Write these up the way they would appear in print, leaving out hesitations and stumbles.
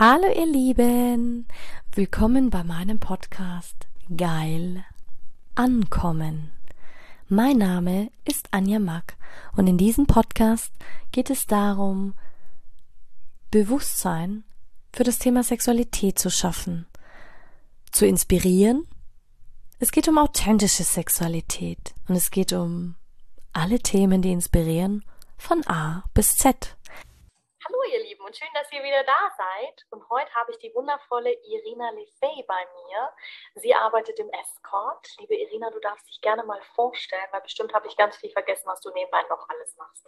Hallo ihr Lieben, willkommen bei meinem Podcast Geil Ankommen. Mein Name ist Anja Mack und in diesem Podcast geht es darum, Bewusstsein für das Thema Sexualität zu schaffen, zu inspirieren. Es geht um authentische Sexualität und es geht um alle Themen, die inspirieren, von A bis Z. Hallo ihr Lieben und schön, dass ihr wieder da seid. Und heute habe ich die wundervolle Irina Lefey bei mir. Sie arbeitet im Escort. Liebe Irina, du darfst dich gerne mal vorstellen, weil bestimmt habe ich ganz viel vergessen, was du nebenbei noch alles machst.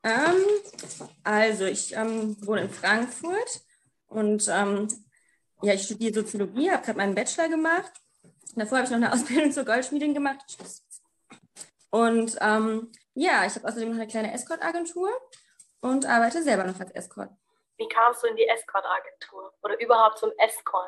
Ich wohne in Frankfurt und ich studiere Soziologie, habe gerade meinen Bachelor gemacht. Davor habe ich noch eine Ausbildung zur Goldschmiedin gemacht. Und ich habe außerdem noch eine kleine Escort-Agentur und arbeite selber noch als Escort. Wie kamst du in die Escort-Agentur oder überhaupt zum Escort?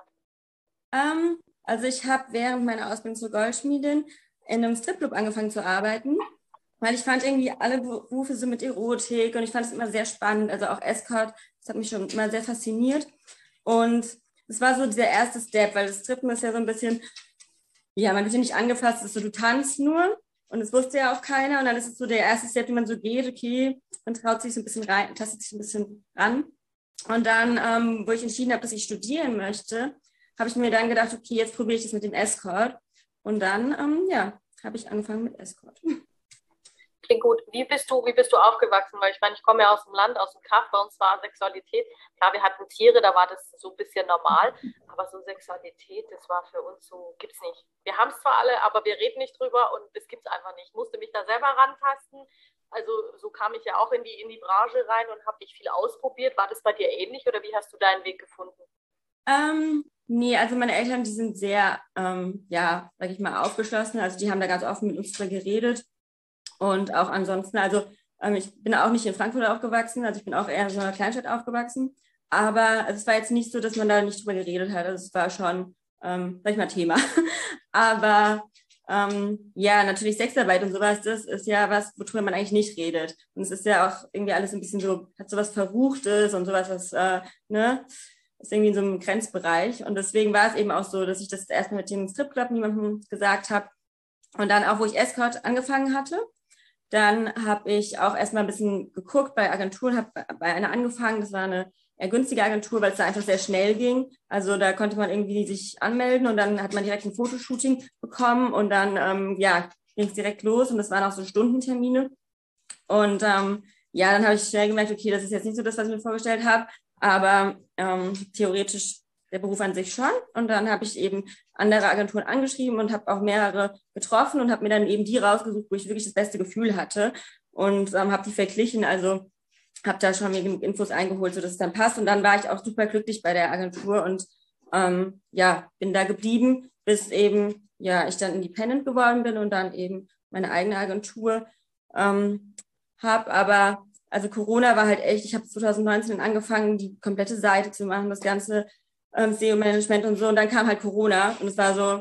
Ich habe während meiner Ausbildung zur Goldschmiedin in einem Stripclub angefangen zu arbeiten, weil ich fand irgendwie alle Berufe so mit Erotik und ich fand es immer sehr spannend, also auch Escort, das hat mich schon immer sehr fasziniert. Und es war so dieser erste Step, weil das Strippen ist ja so ein bisschen, man wird ja nicht angefasst, es ist so, du tanzt nur. Und das wusste ja auch keiner. Und dann ist es so der erste Step, wie man so geht, okay, man traut sich so ein bisschen rein, tastet sich so ein bisschen ran. Und dann, wo ich entschieden habe, dass ich studieren möchte, habe ich mir dann gedacht, okay, jetzt probiere ich das mit dem Escort. Und dann, habe ich angefangen mit Escort. Klingt gut. Wie bist du aufgewachsen? Weil ich meine, ich komme ja aus dem Land, aus dem Kaff, bei uns war Sexualität. Klar, wir hatten Tiere, da war das so ein bisschen normal. Aber so Sexualität, das war für uns so, gibt's nicht. Wir haben es zwar alle, aber wir reden nicht drüber und das gibt's einfach nicht. Ich musste mich da selber rantasten. Also so kam ich ja auch in die Branche rein und habe dich viel ausprobiert. War das bei dir ähnlich oder wie hast du deinen Weg gefunden? Nee, also meine Eltern, die sind sehr, sag ich mal, aufgeschlossen. Also die haben da ganz offen mit uns drüber geredet. Und auch ansonsten, ich bin auch nicht in Frankfurt aufgewachsen, also ich bin auch eher in so einer Kleinstadt aufgewachsen. Aber es war jetzt nicht so, dass man da nicht drüber geredet hat. Also es war schon, Thema. Aber natürlich Sexarbeit und sowas, das ist ja was, worüber man eigentlich nicht redet. Und es ist ja auch irgendwie alles ein bisschen so, hat sowas Verruchtes und sowas, was, ist irgendwie in so einem Grenzbereich. Und deswegen war es eben auch so, dass ich das erstmal mit dem Stripclub niemandem gesagt habe. Und dann auch, wo ich Escort angefangen hatte, dann habe ich auch erstmal ein bisschen geguckt bei Agenturen, habe bei einer angefangen, das war eine eher günstige Agentur, weil es da einfach sehr schnell ging. Also da konnte man irgendwie sich anmelden und dann hat man direkt ein Fotoshooting bekommen und dann ging es direkt los und das waren auch so Stundentermine. Und dann habe ich schnell gemerkt, okay, das ist jetzt nicht so das, was ich mir vorgestellt habe, aber theoretisch der Beruf an sich schon. Und dann habe ich eben andere Agenturen angeschrieben und habe auch mehrere getroffen und habe mir dann eben die rausgesucht, wo ich wirklich das beste Gefühl hatte und habe die verglichen. Also habe da schon mir genug Infos eingeholt, sodass es dann passt. Und dann war ich auch super glücklich bei der Agentur und bin da geblieben, bis eben ich dann independent geworden bin und dann eben meine eigene Agentur habe. Aber also Corona war halt echt, ich habe 2019 angefangen, die komplette Seite zu machen, das ganze SEO-Management und so. Und dann kam halt Corona und es war so,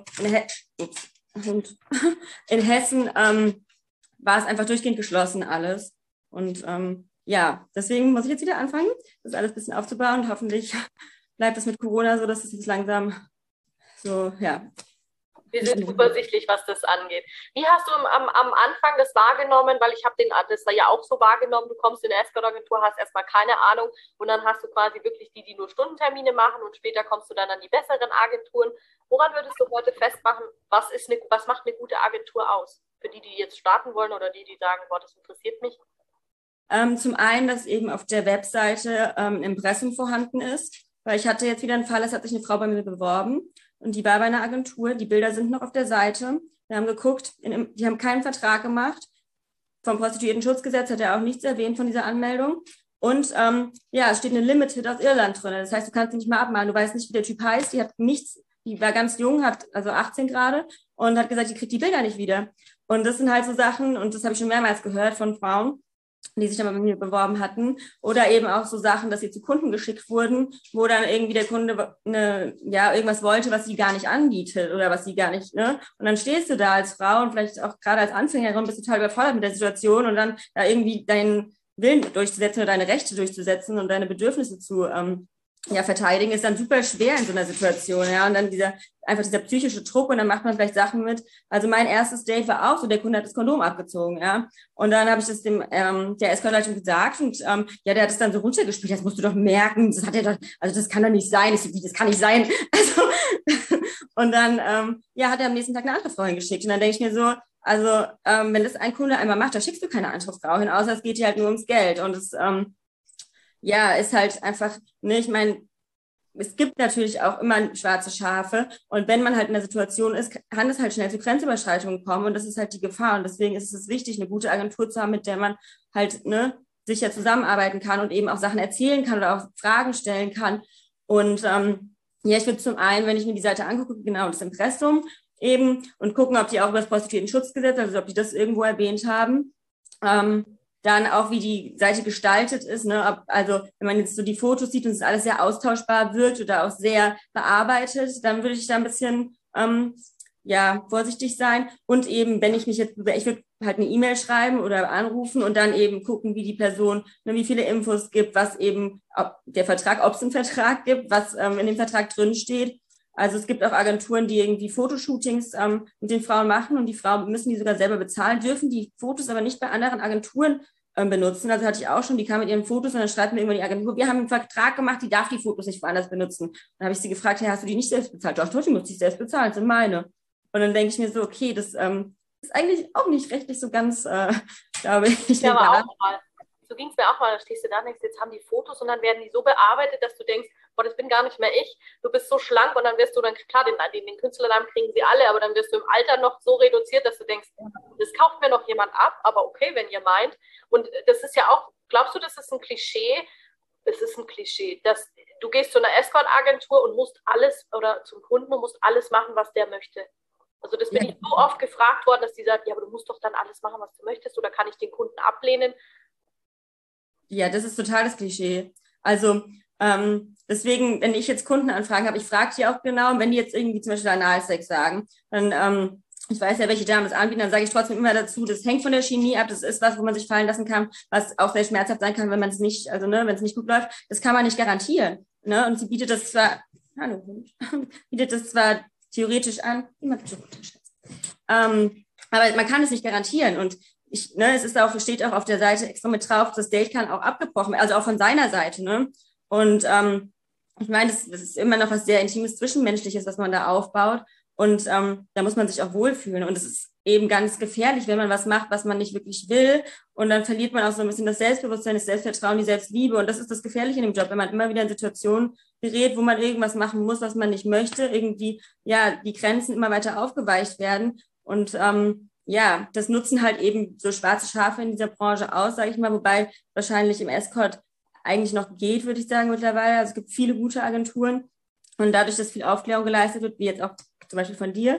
in Hessen war es einfach durchgehend geschlossen alles. Und deswegen muss ich jetzt wieder anfangen, das alles ein bisschen aufzubauen. Und hoffentlich bleibt es mit Corona so, dass es jetzt langsam so, Wir sind übersichtlich, was das angeht. Wie hast du am Anfang das wahrgenommen? Weil ich habe das ja auch so wahrgenommen. Du kommst in eine Escort-Agentur, hast erstmal keine Ahnung und dann hast du quasi wirklich die nur Stundentermine machen und später kommst du dann an die besseren Agenturen. Woran würdest du heute festmachen, was macht eine gute Agentur aus? Für die jetzt starten wollen oder die sagen, boah, das interessiert mich? Zum einen, dass eben auf der Webseite ein Impressum vorhanden ist, weil ich hatte jetzt wieder einen Fall, es hat sich eine Frau bei mir beworben und die war bei einer Agentur, die Bilder sind noch auf der Seite, wir haben geguckt, die haben keinen Vertrag gemacht, vom Prostituiertenschutzgesetz hat er auch nichts erwähnt von dieser Anmeldung und es steht eine Limited aus Irland drin, das heißt, du kannst sie nicht mal abmalen, du weißt nicht, wie der Typ heißt, die war ganz jung, hat also 18 gerade und hat gesagt, die kriegt die Bilder nicht wieder und das sind halt so Sachen und das habe ich schon mehrmals gehört von Frauen, die sich dann bei mir beworben hatten. Oder eben auch so Sachen, dass sie zu Kunden geschickt wurden, wo dann irgendwie der Kunde irgendwas wollte, was sie gar nicht anbietet oder was sie gar nicht, ne? Und dann stehst du da als Frau und vielleicht auch gerade als Anfängerin bist du total überfordert mit der Situation und dann da irgendwie deinen Willen durchzusetzen oder deine Rechte durchzusetzen und deine Bedürfnisse zu verteidigen ist dann super schwer in so einer Situation, ja, und dann dieser psychische Druck und dann macht man vielleicht Sachen mit. Also mein erstes Date war auch so, der Kunde hat das Kondom abgezogen, ja, und dann habe ich das dem der Escort-Leitung gesagt und der hat es dann so runtergespielt, das musst du doch merken, das hat er doch, also das kann doch nicht sein, ich so, wie, das kann nicht sein, also und dann hat er am nächsten Tag eine andere Frau hingeschickt und dann denke ich mir so, also wenn das ein Kunde einmal macht, da schickst du keine andere Frau hin, außer es geht dir halt nur ums Geld und es ist halt einfach, ne, ich meine, es gibt natürlich auch immer schwarze Schafe und wenn man halt in der Situation ist, kann es halt schnell zu Grenzüberschreitungen kommen und das ist halt die Gefahr und deswegen ist es wichtig, eine gute Agentur zu haben, mit der man halt, ne, sicher zusammenarbeiten kann und eben auch Sachen erzählen kann oder auch Fragen stellen kann und ich würde zum einen, wenn ich mir die Seite angucke, genau das Impressum eben und gucken, ob die auch über das Prostituiertenschutzgesetz, also ob die das irgendwo erwähnt haben, dann auch, wie die Seite gestaltet ist, ne? Also wenn man jetzt so die Fotos sieht und es alles sehr austauschbar wirkt oder auch sehr bearbeitet, dann würde ich da ein bisschen vorsichtig sein. Und eben, wenn ich würde halt eine E-Mail schreiben oder anrufen und dann eben gucken, wie die Person, ne, wie viele Infos gibt, was eben ob es einen Vertrag gibt, was in dem Vertrag drin steht. Also es gibt auch Agenturen, die irgendwie Fotoshootings mit den Frauen machen und die Frauen müssen die sogar selber bezahlen, dürfen die Fotos aber nicht bei anderen Agenturen benutzen. Also hatte ich auch schon, die kam mit ihren Fotos und dann schreibt mir irgendwann die Agentur, wir haben einen Vertrag gemacht, die darf die Fotos nicht woanders benutzen. Dann habe ich sie gefragt, hey, hast du die nicht selbst bezahlt? Doch, die muss ich selbst bezahlen, das sind meine. Und dann denke ich mir so, okay, das ist eigentlich auch nicht rechtlich so ganz, glaube ich. Ja, aber auch mal. So ging es mir auch mal, da stehst du da und denkst, jetzt haben die Fotos und dann werden die so bearbeitet, dass du denkst, boah, das bin gar nicht mehr ich, du bist so schlank und dann wirst du dann, klar, den Künstlernamen kriegen sie alle, aber dann wirst du im Alter noch so reduziert, dass du denkst, das kauft mir noch jemand ab, aber okay, wenn ihr meint. Und das ist ja auch, glaubst du, das ist ein Klischee? Es ist ein Klischee, dass du gehst zu einer Escort-Agentur und musst alles, oder zum Kunden und musst alles machen, was der möchte. Also das bin ich so oft gefragt worden, dass die sagen, ja, aber du musst doch dann alles machen, was du möchtest, oder kann ich den Kunden ablehnen? Ja, das ist total das Klischee. Also deswegen, wenn ich jetzt Kundenanfragen habe, ich frage die auch genau, und wenn die jetzt irgendwie zum Beispiel Analsex sagen, dann ich weiß ja, welche Damen es anbieten, dann sage ich trotzdem immer dazu, das hängt von der Chemie ab, das ist was, wo man sich fallen lassen kann, was auch sehr schmerzhaft sein kann, wenn man es nicht, also ne, wenn es nicht gut läuft, das kann man nicht garantieren. Ne? Und sie bietet das zwar, theoretisch an, aber man kann es nicht garantieren und steht auch auf der Seite extra mit drauf, das Date kann auch abgebrochen werden, also auch von seiner Seite, ne? Und ich meine, das ist immer noch was sehr Intimes, Zwischenmenschliches, was man da aufbaut. Und da muss man sich auch wohlfühlen. Und es ist eben ganz gefährlich, wenn man was macht, was man nicht wirklich will. Und dann verliert man auch so ein bisschen das Selbstbewusstsein, das Selbstvertrauen, die Selbstliebe. Und das ist das Gefährliche in dem Job, wenn man immer wieder in Situationen gerät, wo man irgendwas machen muss, was man nicht möchte, irgendwie, ja, die Grenzen immer weiter aufgeweicht werden. Und das nutzen halt eben so schwarze Schafe in dieser Branche aus, sage ich mal, wobei wahrscheinlich im Escort eigentlich noch geht, würde ich sagen, mittlerweile. Also es gibt viele gute Agenturen und dadurch, dass viel Aufklärung geleistet wird, wie jetzt auch zum Beispiel von dir,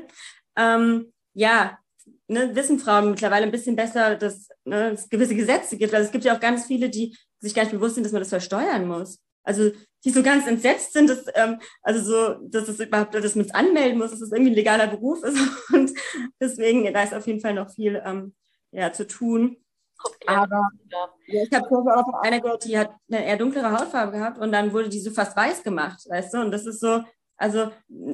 wissen Frauen mittlerweile ein bisschen besser, dass es gewisse Gesetze gibt. Also es gibt ja auch ganz viele, die sich gar nicht bewusst sind, dass man das versteuern muss. Also die so ganz entsetzt sind, dass man es anmelden muss, dass es irgendwie ein legaler Beruf ist. Und deswegen, da ist auf jeden Fall noch viel zu tun. Aber ich habe auch von einer gehört, die hat eine eher dunklere Hautfarbe gehabt und dann wurde die so fast weiß gemacht, weißt du? Und das ist so, da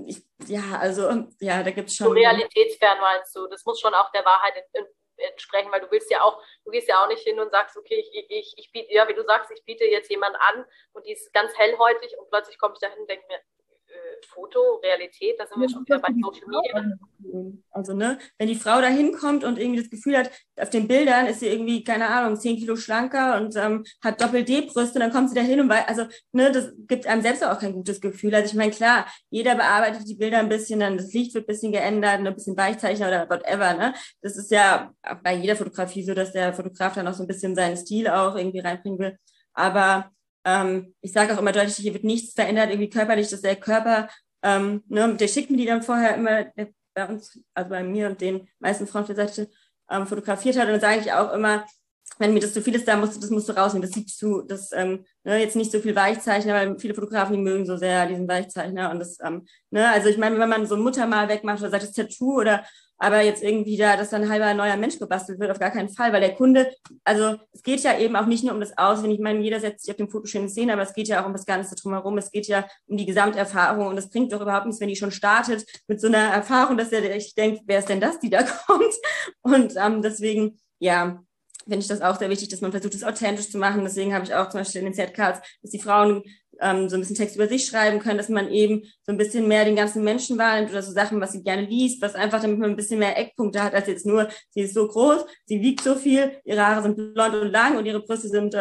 gibt es schon. So realitätsfern meinst du, das muss schon auch der Wahrheit entsprechen, weil du gehst ja auch nicht hin und sagst, okay, ich biete, ja, wie du sagst, ich biete jetzt jemand an und die ist ganz hellhäutig und plötzlich komme ich da hin und denke mir, Foto, Realität, da sind wir schon wieder bei Social Media. Also, wenn die Frau da hinkommt und irgendwie das Gefühl hat, auf den Bildern ist sie irgendwie, keine Ahnung, 10 Kilo schlanker und hat Doppel-D-Brüste, dann kommt sie da hin und das gibt einem selbst auch kein gutes Gefühl. Also ich meine, klar, jeder bearbeitet die Bilder ein bisschen, dann das Licht wird ein bisschen geändert, ein bisschen Weichzeichner oder whatever, ne? Das ist ja bei jeder Fotografie so, dass der Fotograf dann auch so ein bisschen seinen Stil auch irgendwie reinbringen will. Aber ich sage auch immer deutlich, hier wird nichts verändert, irgendwie körperlich, dass der Körper, der schickt mir die dann vorher immer bei uns, also bei mir und den meisten Frauen auf der Seite fotografiert hat und dann sage ich auch immer, wenn mir das zu viel ist, das musst du rausnehmen, das siehst du, jetzt nicht so viel Weichzeichner, weil viele Fotografen, die mögen so sehr diesen Weichzeichner und also ich meine, wenn man so ein Muttermal wegmacht oder sagt das Tattoo aber jetzt irgendwie dass dann ein halber neuer Mensch gebastelt wird, auf gar keinen Fall, weil der Kunde, also es geht ja eben auch nicht nur um das Aussehen, ich meine, jeder setzt sich auf dem Foto schöne Szene, aber es geht ja auch um das Ganze drumherum, es geht ja um die Gesamterfahrung und es bringt doch überhaupt nichts, wenn die schon startet mit so einer Erfahrung, dass der echt denkt, wer ist denn das, die da kommt? Und deswegen, ja, finde ich das auch sehr wichtig, dass man versucht, es authentisch zu machen. Deswegen habe ich auch zum Beispiel in den Zcards, dass die Frauen so ein bisschen Text über sich schreiben können, dass man eben so ein bisschen mehr den ganzen Menschen wahrnimmt oder so Sachen, was sie gerne liest, was einfach, damit man ein bisschen mehr Eckpunkte hat, als jetzt nur, sie ist so groß, sie wiegt so viel, ihre Haare sind blond und lang und ihre Brüste sind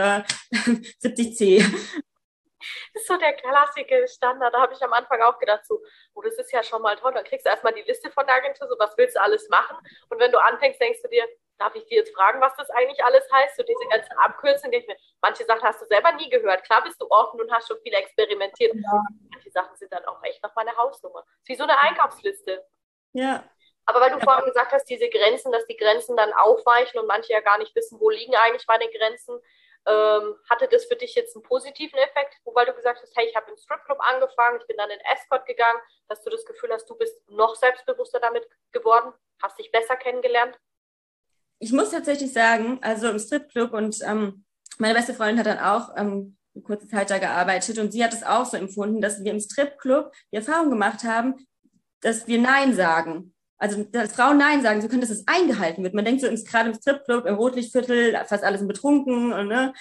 70C. Das ist so der klassische Standard. Da habe ich am Anfang auch gedacht, so, oh, das ist ja schon mal toll. Dann kriegst du erstmal die Liste von der Agentur, so was willst du alles machen? Und wenn du anfängst, denkst du dir, darf ich dir jetzt fragen, was das eigentlich alles heißt? So diese ganzen Abkürzungen, manche Sachen hast du selber nie gehört. Klar bist du offen und hast schon viel experimentiert. Ja. Manche Sachen sind dann auch echt noch meine Hausnummer. Das ist wie so eine Einkaufsliste. Ja. Aber weil du vorhin gesagt hast, diese Grenzen, dass die Grenzen dann aufweichen und manche ja gar nicht wissen, wo liegen eigentlich meine Grenzen, hatte das für dich jetzt einen positiven Effekt, weil du gesagt hast, hey, ich habe im Stripclub angefangen, ich bin dann in Escort gegangen, dass du das Gefühl hast, du bist noch selbstbewusster damit geworden, hast dich besser kennengelernt? Ich muss tatsächlich sagen, also im Stripclub und meine beste Freundin hat dann auch eine kurze Zeit da gearbeitet und sie hat es auch so empfunden, dass wir im Stripclub die Erfahrung gemacht haben, dass wir Nein sagen. Also, dass Frauen Nein sagen, so können, dass es eingehalten wird. Man denkt so, gerade im Stripclub, im Rotlichtviertel, fast alles sind betrunken und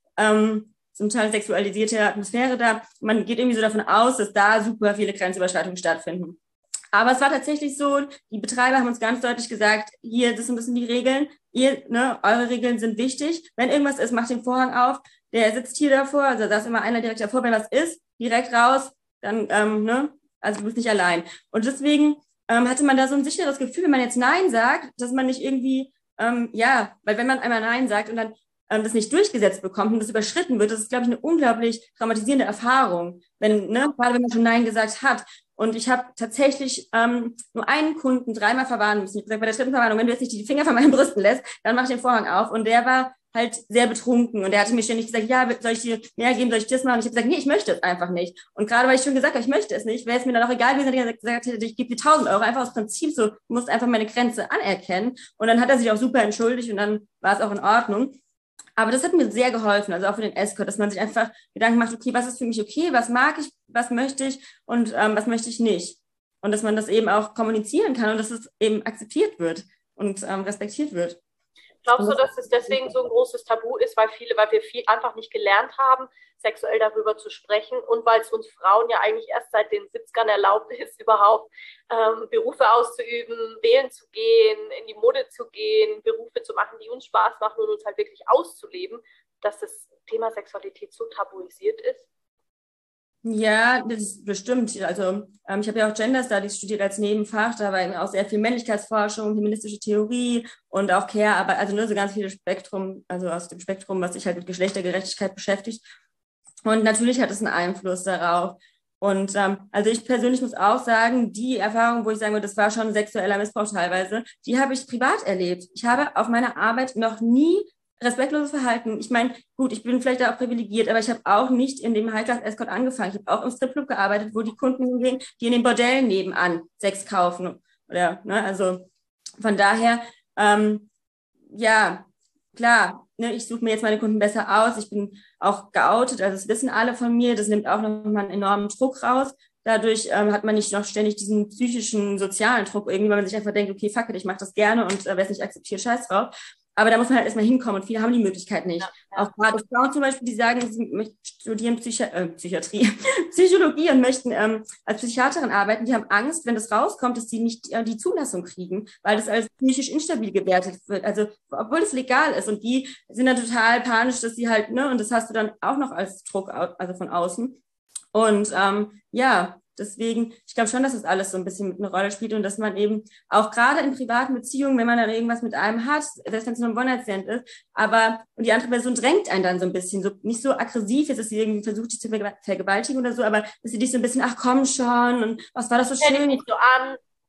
zum Teil sexualisierte Atmosphäre da. Man geht irgendwie so davon aus, dass da super viele Grenzüberschreitungen stattfinden. Aber es war tatsächlich so, die Betreiber haben uns ganz deutlich gesagt, hier, das sind ein bisschen die Regeln. Eure Regeln sind wichtig. Wenn irgendwas ist, macht den Vorhang auf. Der sitzt hier davor, also da ist immer einer direkt davor. Wenn was ist, direkt raus, dann, also du bist nicht allein. Und deswegen hatte man da so ein sicheres Gefühl, wenn man jetzt Nein sagt, dass man nicht irgendwie, weil wenn man einmal Nein sagt und dann das nicht durchgesetzt bekommt und das überschritten wird, das ist, glaube ich, eine unglaublich traumatisierende Erfahrung, gerade wenn man schon Nein gesagt hat. Und ich habe tatsächlich nur einen Kunden 3-mal verwarnen müssen. Ich habe gesagt, bei der 3. Verwarnung, wenn du jetzt nicht die Finger von meinen Brüsten lässt, dann mach ich den Vorhang auf. Und der war halt sehr betrunken. Und der hatte mir ständig gesagt, ja, soll ich dir mehr geben, soll ich das machen? Und ich habe gesagt, nee, ich möchte es einfach nicht. Und gerade weil ich schon gesagt habe, ich möchte es nicht, wäre es mir dann auch egal gewesen, wenn er gesagt hätte, ich gebe dir 1.000 Euro. Einfach aus Prinzip so, du musst einfach meine Grenze anerkennen. Und dann hat er sich auch super entschuldigt und dann war es auch in Ordnung. Aber das hat mir sehr geholfen, also auch für den Escort, dass man sich einfach Gedanken macht, okay, was ist für mich okay, was mag ich, was möchte ich und was möchte ich nicht. Und dass man das eben auch kommunizieren kann und dass es eben akzeptiert wird und respektiert wird. Glaubst du, dass es deswegen so ein großes Tabu ist, weil wir viel einfach nicht gelernt haben, sexuell darüber zu sprechen und weil es uns Frauen ja eigentlich erst seit den 70ern erlaubt ist, überhaupt Berufe auszuüben, wählen zu gehen, in die Mode zu gehen, Berufe zu machen, die uns Spaß machen und uns halt wirklich auszuleben, dass das Thema Sexualität so tabuisiert ist? Ja, das ist bestimmt. Also ich habe ja auch Gender Studies studiert als Nebenfach, da war eben auch sehr viel Männlichkeitsforschung, feministische Theorie und auch Care-Arbeit, also nur so ganz viele Spektrum, also aus dem Spektrum, was sich halt mit Geschlechtergerechtigkeit beschäftigt. Und natürlich hat es einen Einfluss darauf. Und also ich persönlich muss auch sagen, die Erfahrung, wo ich sagen würde, das war schon sexueller Missbrauch teilweise, die habe ich privat erlebt. Ich habe auf meiner Arbeit noch nie respektloses Verhalten. Ich meine, gut, ich bin vielleicht auch privilegiert, aber ich habe auch nicht in dem High-Class-Escort angefangen. Ich habe auch im Stripclub gearbeitet, wo die Kunden hingehen, die in den Bordellen nebenan Sex kaufen. Oder, also von daher, ja, klar, ich suche mir jetzt meine Kunden besser aus. Ich bin auch geoutet, also das wissen alle von mir. Das nimmt auch nochmal einen enormen Druck raus. Dadurch hat man nicht noch ständig diesen psychischen, sozialen Druck, irgendwie, weil man sich einfach denkt, okay, fuck it, ich mache das gerne und wer es nicht akzeptiert, scheiß drauf. Aber da muss man halt erstmal hinkommen und viele haben die Möglichkeit nicht. Ja. Auch gerade Frauen zum Beispiel, die sagen, sie studieren Psychiatrie, Psychologie und möchten als Psychiaterin arbeiten, die haben Angst, wenn das rauskommt, dass sie nicht die Zulassung kriegen, weil das als psychisch instabil gewertet wird. Also, obwohl es legal ist und die sind dann total panisch, dass sie halt, und das hast du dann auch noch als Druck, also von außen. Und deswegen, ich glaube schon, dass das alles so ein bisschen mit einer Rolle spielt und dass man eben auch gerade in privaten Beziehungen, wenn man dann irgendwas mit einem hat, selbst wenn es nur ein One-Night-Stand ist, und die andere Person drängt einen dann so ein bisschen, so nicht so aggressiv, jetzt dass sie irgendwie versucht, dich zu vergewaltigen oder so, aber dass sie dich so ein bisschen, ach komm schon, und was war das so schön? Nicht so an.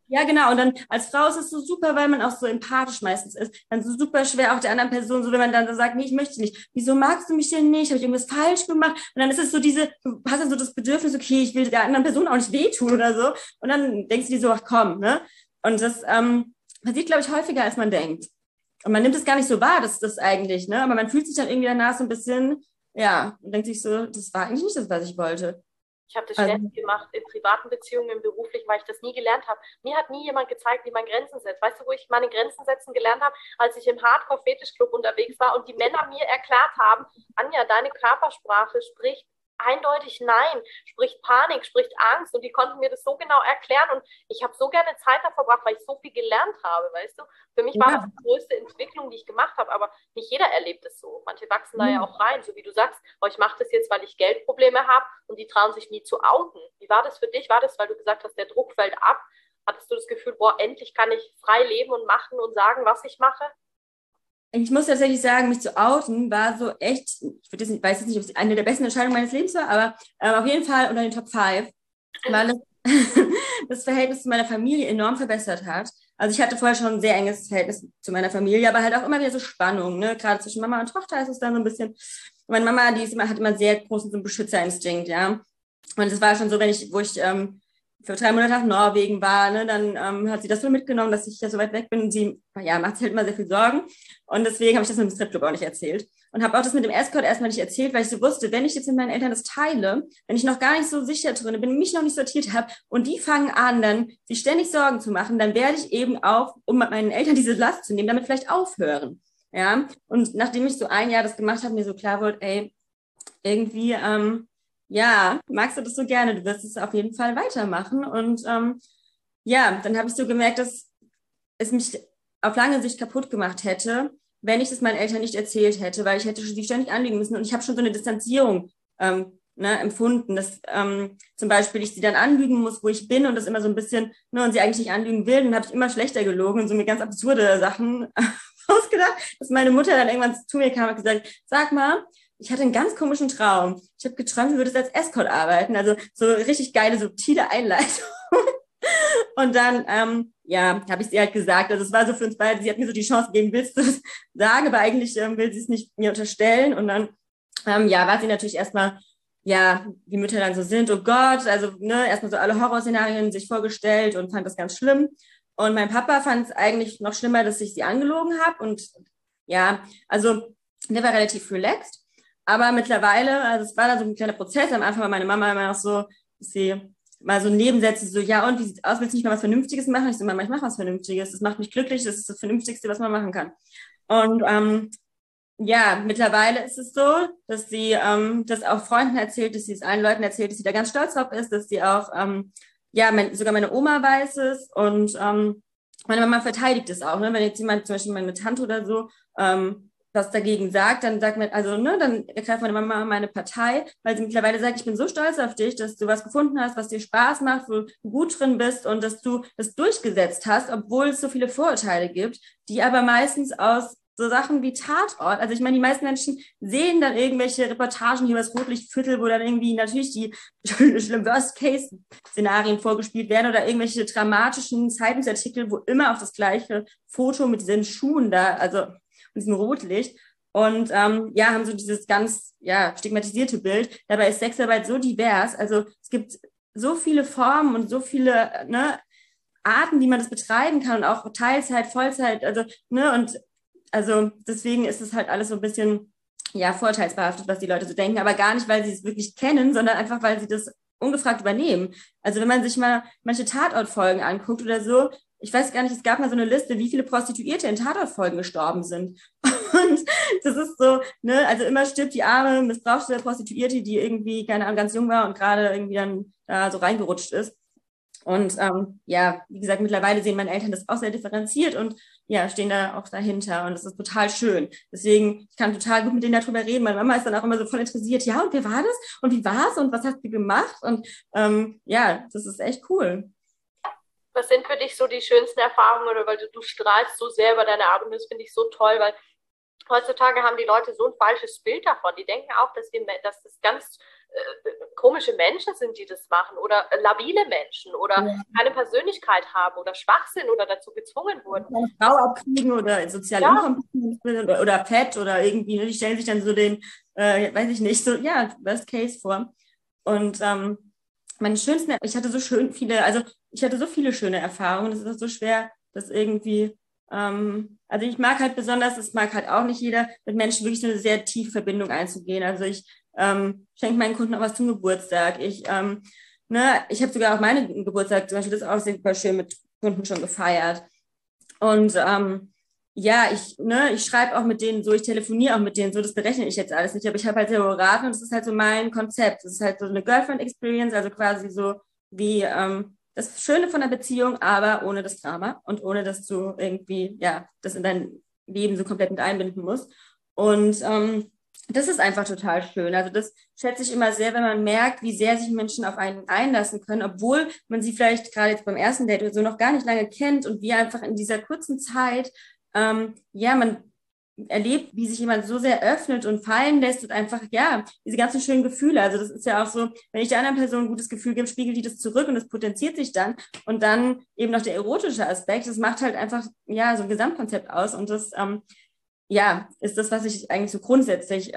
Ja, genau. Und dann als Frau ist es so super, weil man auch so empathisch meistens ist. Dann so super schwer auch der anderen Person, so wenn man dann so sagt, nee, ich möchte nicht. Wieso magst du mich denn nicht? Habe ich irgendwas falsch gemacht? Und dann ist es so du hast dann so das Bedürfnis, okay, ich will der anderen Person auch nicht wehtun oder so. Und dann denkst du dir so, ach komm, ne? Und das passiert, glaube ich, häufiger, als man denkt. Und man nimmt es gar nicht so wahr, dass das eigentlich, ne? Aber man fühlt sich dann irgendwie danach so ein bisschen, ja, und denkt sich so, das war eigentlich nicht das, was ich wollte. Ich habe das Also, ständig gemacht, in privaten Beziehungen, im beruflichen, weil ich das nie gelernt habe. Mir hat nie jemand gezeigt, wie man Grenzen setzt. Weißt du, wo ich meine Grenzen setzen gelernt habe? Als ich im Hardcore-Fetisch-Club unterwegs war und die Männer mir erklärt haben, Anja, deine Körpersprache spricht eindeutig Nein, spricht Panik, spricht Angst, und die konnten mir das so genau erklären, und ich habe so gerne Zeit da verbracht, weil ich so viel gelernt habe, weißt du? Für mich war das ja. die größte Entwicklung, die ich gemacht habe, aber nicht jeder erlebt es so. Manche wachsen da ja auch rein, so wie du sagst, oh, ich mache das jetzt, weil ich Geldprobleme habe, und die trauen sich nie zu outen. Wie war das für dich? War das, weil du gesagt hast, der Druck fällt ab? Hattest du das Gefühl, boah, endlich kann ich frei leben und machen und sagen, was ich mache? Ich muss tatsächlich sagen, mich zu outen war so echt, weiß jetzt nicht, ob es eine der besten Entscheidungen meines Lebens war, aber auf jeden Fall unter den Top 5, weil es das Verhältnis zu meiner Familie enorm verbessert hat. Also ich hatte vorher schon ein sehr enges Verhältnis zu meiner Familie, aber halt auch immer wieder so Spannung, ne? Gerade zwischen Mama und Tochter ist es dann so ein bisschen. Meine Mama, hat immer sehr großen so einen Beschützerinstinkt, ja. Und es war schon so, wo ich für 3 Monate nach Norwegen war, ne, dann hat sie das so mitgenommen, dass ich ja so weit weg bin. Und sie, ja, macht sich halt immer sehr viel Sorgen. Und deswegen habe ich das mit dem Stripclub auch nicht erzählt. Und habe auch das mit dem Escort erstmal nicht erzählt, weil ich so wusste, wenn ich jetzt mit meinen Eltern das teile, wenn ich noch gar nicht so sicher drin bin, mich noch nicht sortiert habe und die fangen an, dann sich ständig Sorgen zu machen, dann werde ich eben auch, um meinen Eltern diese Last zu nehmen, damit vielleicht aufhören. Ja, und nachdem ich so ein Jahr das gemacht habe, mir so klar wurde, ey, irgendwie, ja, magst du das so gerne, du wirst es auf jeden Fall weitermachen. Und ja, dann habe ich so gemerkt, dass es mich auf lange Sicht kaputt gemacht hätte, wenn ich das meinen Eltern nicht erzählt hätte, weil ich hätte sie ständig anlügen müssen. Und ich habe schon so eine Distanzierung empfunden, dass zum Beispiel ich sie dann anlügen muss, wo ich bin, und das immer so ein bisschen, ne, und sie eigentlich nicht anlügen will, dann habe ich immer schlechter gelogen und so mir ganz absurde Sachen ausgedacht, dass meine Mutter dann irgendwann zu mir kam und gesagt, sag mal, ich hatte einen ganz komischen Traum. Ich habe geträumt, du würdest als Escort arbeiten. Also so richtig geile, subtile Einleitung. Und dann, ja, habe ich sie halt gesagt. Also es war so für uns beide, sie hat mir so die Chance gegeben, willst du es sagen, aber eigentlich will sie es nicht mir unterstellen. Und dann, ja, war sie natürlich erstmal, ja, wie Mütter dann so sind, oh Gott, also ne, erstmal so alle Horrorszenarien sich vorgestellt und fand das ganz schlimm. Und mein Papa fand es eigentlich noch schlimmer, dass ich sie angelogen habe. Und ja, also der war relativ relaxed. Aber mittlerweile, also es war da so ein kleiner Prozess. Am Anfang war meine Mama immer noch so, dass sie mal so Nebensätze so, ja, und wie sieht's aus? Willst du nicht mal was Vernünftiges machen? Ich so, Mama, ich mache was Vernünftiges. Das macht mich glücklich. Das ist das Vernünftigste, was man machen kann. Und ja, mittlerweile ist es so, dass sie das auch Freunden erzählt, dass sie es allen Leuten erzählt, dass sie da ganz stolz drauf ist, dass sie auch, ja, sogar meine Oma weiß es, und meine Mama verteidigt es auch. Ne? Wenn jetzt jemand, zum Beispiel meine Tante oder so, was dagegen sagt, dann sagt man, also, ne, dann ergreift meine Mama meine Partei, weil sie mittlerweile sagt, ich bin so stolz auf dich, dass du was gefunden hast, was dir Spaß macht, wo du gut drin bist und dass du das durchgesetzt hast, obwohl es so viele Vorurteile gibt, die aber meistens aus so Sachen wie Tatort, also ich meine, die meisten Menschen sehen dann irgendwelche Reportagen hier über das Rotlichtviertel, wo dann irgendwie natürlich die Worst-Case-Szenarien vorgespielt werden oder irgendwelche dramatischen Zeitungsartikel, wo immer auf das gleiche Foto mit diesen Schuhen da, also mit diesem Rotlicht. Und ja, haben so dieses ganz stigmatisierte Bild. Dabei ist Sexarbeit so divers. Also es gibt so viele Formen und so viele Arten, wie man das betreiben kann, und auch Teilzeit, Vollzeit. Also, ne, und also deswegen ist es halt alles so ein bisschen vorteilsbehaftet, was die Leute so denken, aber gar nicht, weil sie es wirklich kennen, sondern einfach, weil sie das ungefragt übernehmen. Also wenn man sich mal manche Tatortfolgen anguckt oder so, ich weiß gar nicht, es gab mal so eine Liste, wie viele Prostituierte in Tatortfolgen gestorben sind. Und das ist so, ne, also immer stirbt die arme, missbrauchte Prostituierte, die irgendwie, keine Ahnung, ganz jung war und gerade irgendwie dann da so reingerutscht ist. Und wie gesagt, mittlerweile sehen meine Eltern das auch sehr differenziert und ja, stehen da auch dahinter, und das ist total schön. Deswegen, ich kann total gut mit denen darüber reden. Meine Mama ist dann auch immer so voll interessiert, ja, und wer war das? Und wie war's? Und was hast du gemacht? Und das ist echt cool. Was sind für dich so die schönsten Erfahrungen, oder weil du strahlst so sehr über deine Arbeit, und das finde ich so toll, weil heutzutage haben die Leute so ein falsches Bild davon. Die denken auch, dass das ganz komische Menschen sind, die das machen oder labile Menschen oder keine Persönlichkeit haben oder schwach sind oder dazu gezwungen wurden. Eine Frau abkriegen oder sozial inkompetent oder fett oder irgendwie, ne? Die stellen sich dann so den, weiß ich nicht, so, ja, Worst Case vor. Und meine schönsten, ich hatte so viele schöne Erfahrungen. Es ist auch so schwer, das irgendwie, also ich mag halt besonders, es mag halt auch nicht jeder, mit Menschen wirklich so eine sehr tiefe Verbindung einzugehen. Also ich schenke meinen Kunden auch was zum Geburtstag. Ich habe sogar auch meinen Geburtstag zum Beispiel, das auch super schön mit Kunden schon gefeiert. Und ich schreibe auch mit denen so, ich telefoniere auch mit denen so, das berechne ich jetzt alles nicht, aber ich habe halt selber beraten und das ist halt so mein Konzept. Das ist halt so eine Girlfriend-Experience, also quasi so wie das Schöne von der Beziehung, aber ohne das Drama und ohne, dass du irgendwie, ja, das in dein Leben so komplett mit einbinden musst. Und das ist einfach total schön. Also das schätze ich immer sehr, wenn man merkt, wie sehr sich Menschen auf einen einlassen können, obwohl man sie vielleicht gerade jetzt beim ersten Date oder so noch gar nicht lange kennt und wie einfach in dieser kurzen Zeit, man erlebt, wie sich jemand so sehr öffnet und fallen lässt und einfach, ja, diese ganzen schönen Gefühle. Also das ist ja auch so, wenn ich der anderen Person ein gutes Gefühl gebe, spiegelt die das zurück und das potenziert sich dann. Und dann eben noch der erotische Aspekt, das macht halt einfach, ja, so ein Gesamtkonzept aus und das, ist das, was ich eigentlich so grundsätzlich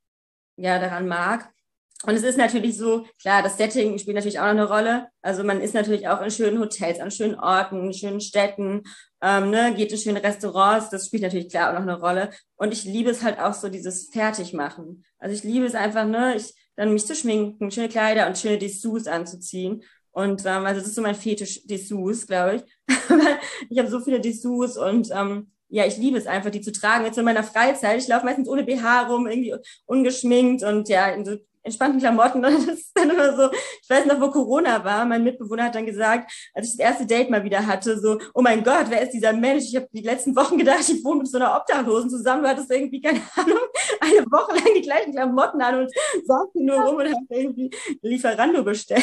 daran mag. Und es ist natürlich so, klar, das Setting spielt natürlich auch noch eine Rolle. Also man ist natürlich auch in schönen Hotels, an schönen Orten, in schönen Städten, geht in schöne Restaurants. Das spielt natürlich klar auch noch eine Rolle. Und ich liebe es halt auch so, dieses Fertigmachen. Also ich liebe es einfach, dann mich zu schminken, schöne Kleider und schöne Dessous anzuziehen. Und also das ist so mein Fetisch, Dessous, glaube ich. Ich habe so viele Dessous und ich liebe es einfach, die zu tragen. Jetzt in meiner Freizeit. Ich laufe meistens ohne BH rum, irgendwie ungeschminkt und ja, in so entspannten Klamotten. Und das ist dann immer so, ich weiß noch, wo Corona war, mein Mitbewohner hat dann gesagt, als ich das erste Date mal wieder hatte, so, oh mein Gott, wer ist dieser Mensch? Ich habe die letzten Wochen gedacht, ich wohne mit so einer Obdachlosen zusammen. Du hattest irgendwie, keine Ahnung, eine Woche lang die gleichen Klamotten an und saß nur rum und hat irgendwie Lieferando bestellt.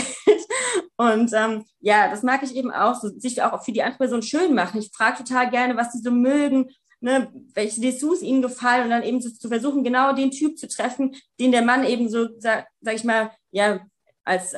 Und das mag ich eben auch, so, sich auch für die andere Person schön machen. Ich frage total gerne, was sie so mögen, welche Dessous ihnen gefallen und dann eben zu versuchen, genau den Typ zu treffen, den der Mann eben so, sag ich mal, ja, als,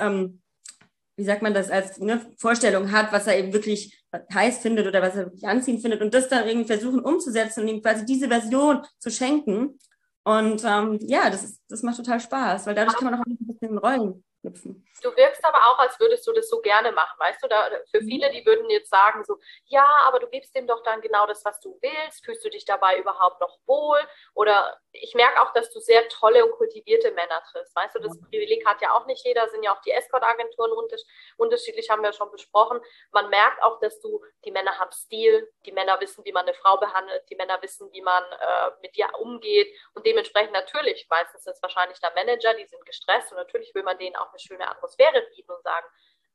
wie sagt man das, als Vorstellung hat, was er eben wirklich heiß findet oder was er wirklich anziehend findet und das dann irgendwie versuchen umzusetzen und ihm quasi diese Version zu schenken. Und das macht total Spaß, weil dadurch kann man auch ein bisschen Rollen knüpfen. Du wirkst aber auch, als würdest du das so gerne machen, weißt du? Für viele, die würden jetzt sagen so, ja, aber du gibst dem doch dann genau das, was du willst. Fühlst du dich dabei überhaupt noch wohl? Oder ich merke auch, dass du sehr tolle und kultivierte Männer triffst, weißt du? Das Privileg hat ja auch nicht jeder, sind ja auch die Escort-Agenturen unterschiedlich, haben wir schon besprochen. Man merkt auch, dass die Männer haben Stil, die Männer wissen, wie man eine Frau behandelt, die Männer wissen, wie man mit dir umgeht und dementsprechend natürlich, meistens sind es wahrscheinlich da Manager, die sind gestresst und natürlich will man denen auch eine schöne Atmosphäre bieten und sagen,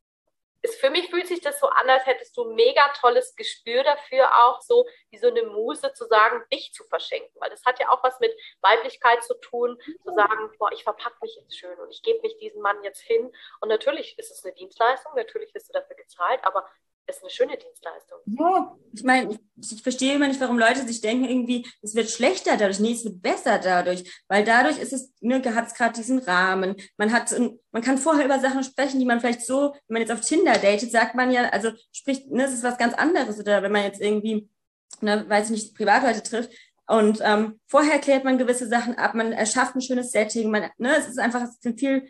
für mich fühlt sich das so an, als hättest du ein mega tolles Gespür dafür, auch so wie so eine Muse zu sagen, dich zu verschenken, weil das hat ja auch was mit Weiblichkeit zu tun, zu sagen, boah, ich verpacke mich jetzt schön und ich gebe mich diesem Mann jetzt hin und natürlich ist es eine Dienstleistung, natürlich wirst du dafür gezahlt, aber es ist eine schöne Dienstleistung. Ja, ich meine, ich verstehe immer nicht, warum Leute sich denken, irgendwie, es wird schlechter dadurch. Nee, es wird besser dadurch, weil dadurch ist es, hat es gerade diesen Rahmen. Man kann vorher über Sachen sprechen, die man vielleicht so, wenn man jetzt auf Tinder datet, sagt man ja, also spricht, es ist was ganz anderes. Oder wenn man jetzt irgendwie, weiß ich nicht, Privatleute trifft, und vorher klärt man gewisse Sachen ab, man erschafft ein schönes Setting, es ist einfach ein viel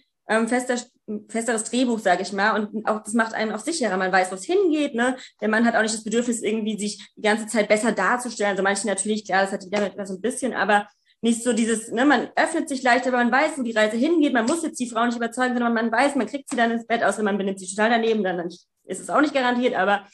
festeres Drehbuch, sage ich mal, und auch das macht einen auch sicherer. Man weiß, wo es hingeht, Der Mann hat auch nicht das Bedürfnis, irgendwie sich die ganze Zeit besser darzustellen. Also manche natürlich, klar, das hat jeder mit so ein bisschen, aber nicht so dieses, man öffnet sich leichter, aber man weiß, wo die Reise hingeht. Man muss jetzt die Frau nicht überzeugen, sondern man weiß, man kriegt sie dann ins Bett, außer man benimmt sich total daneben, dann ist es auch nicht garantiert, aber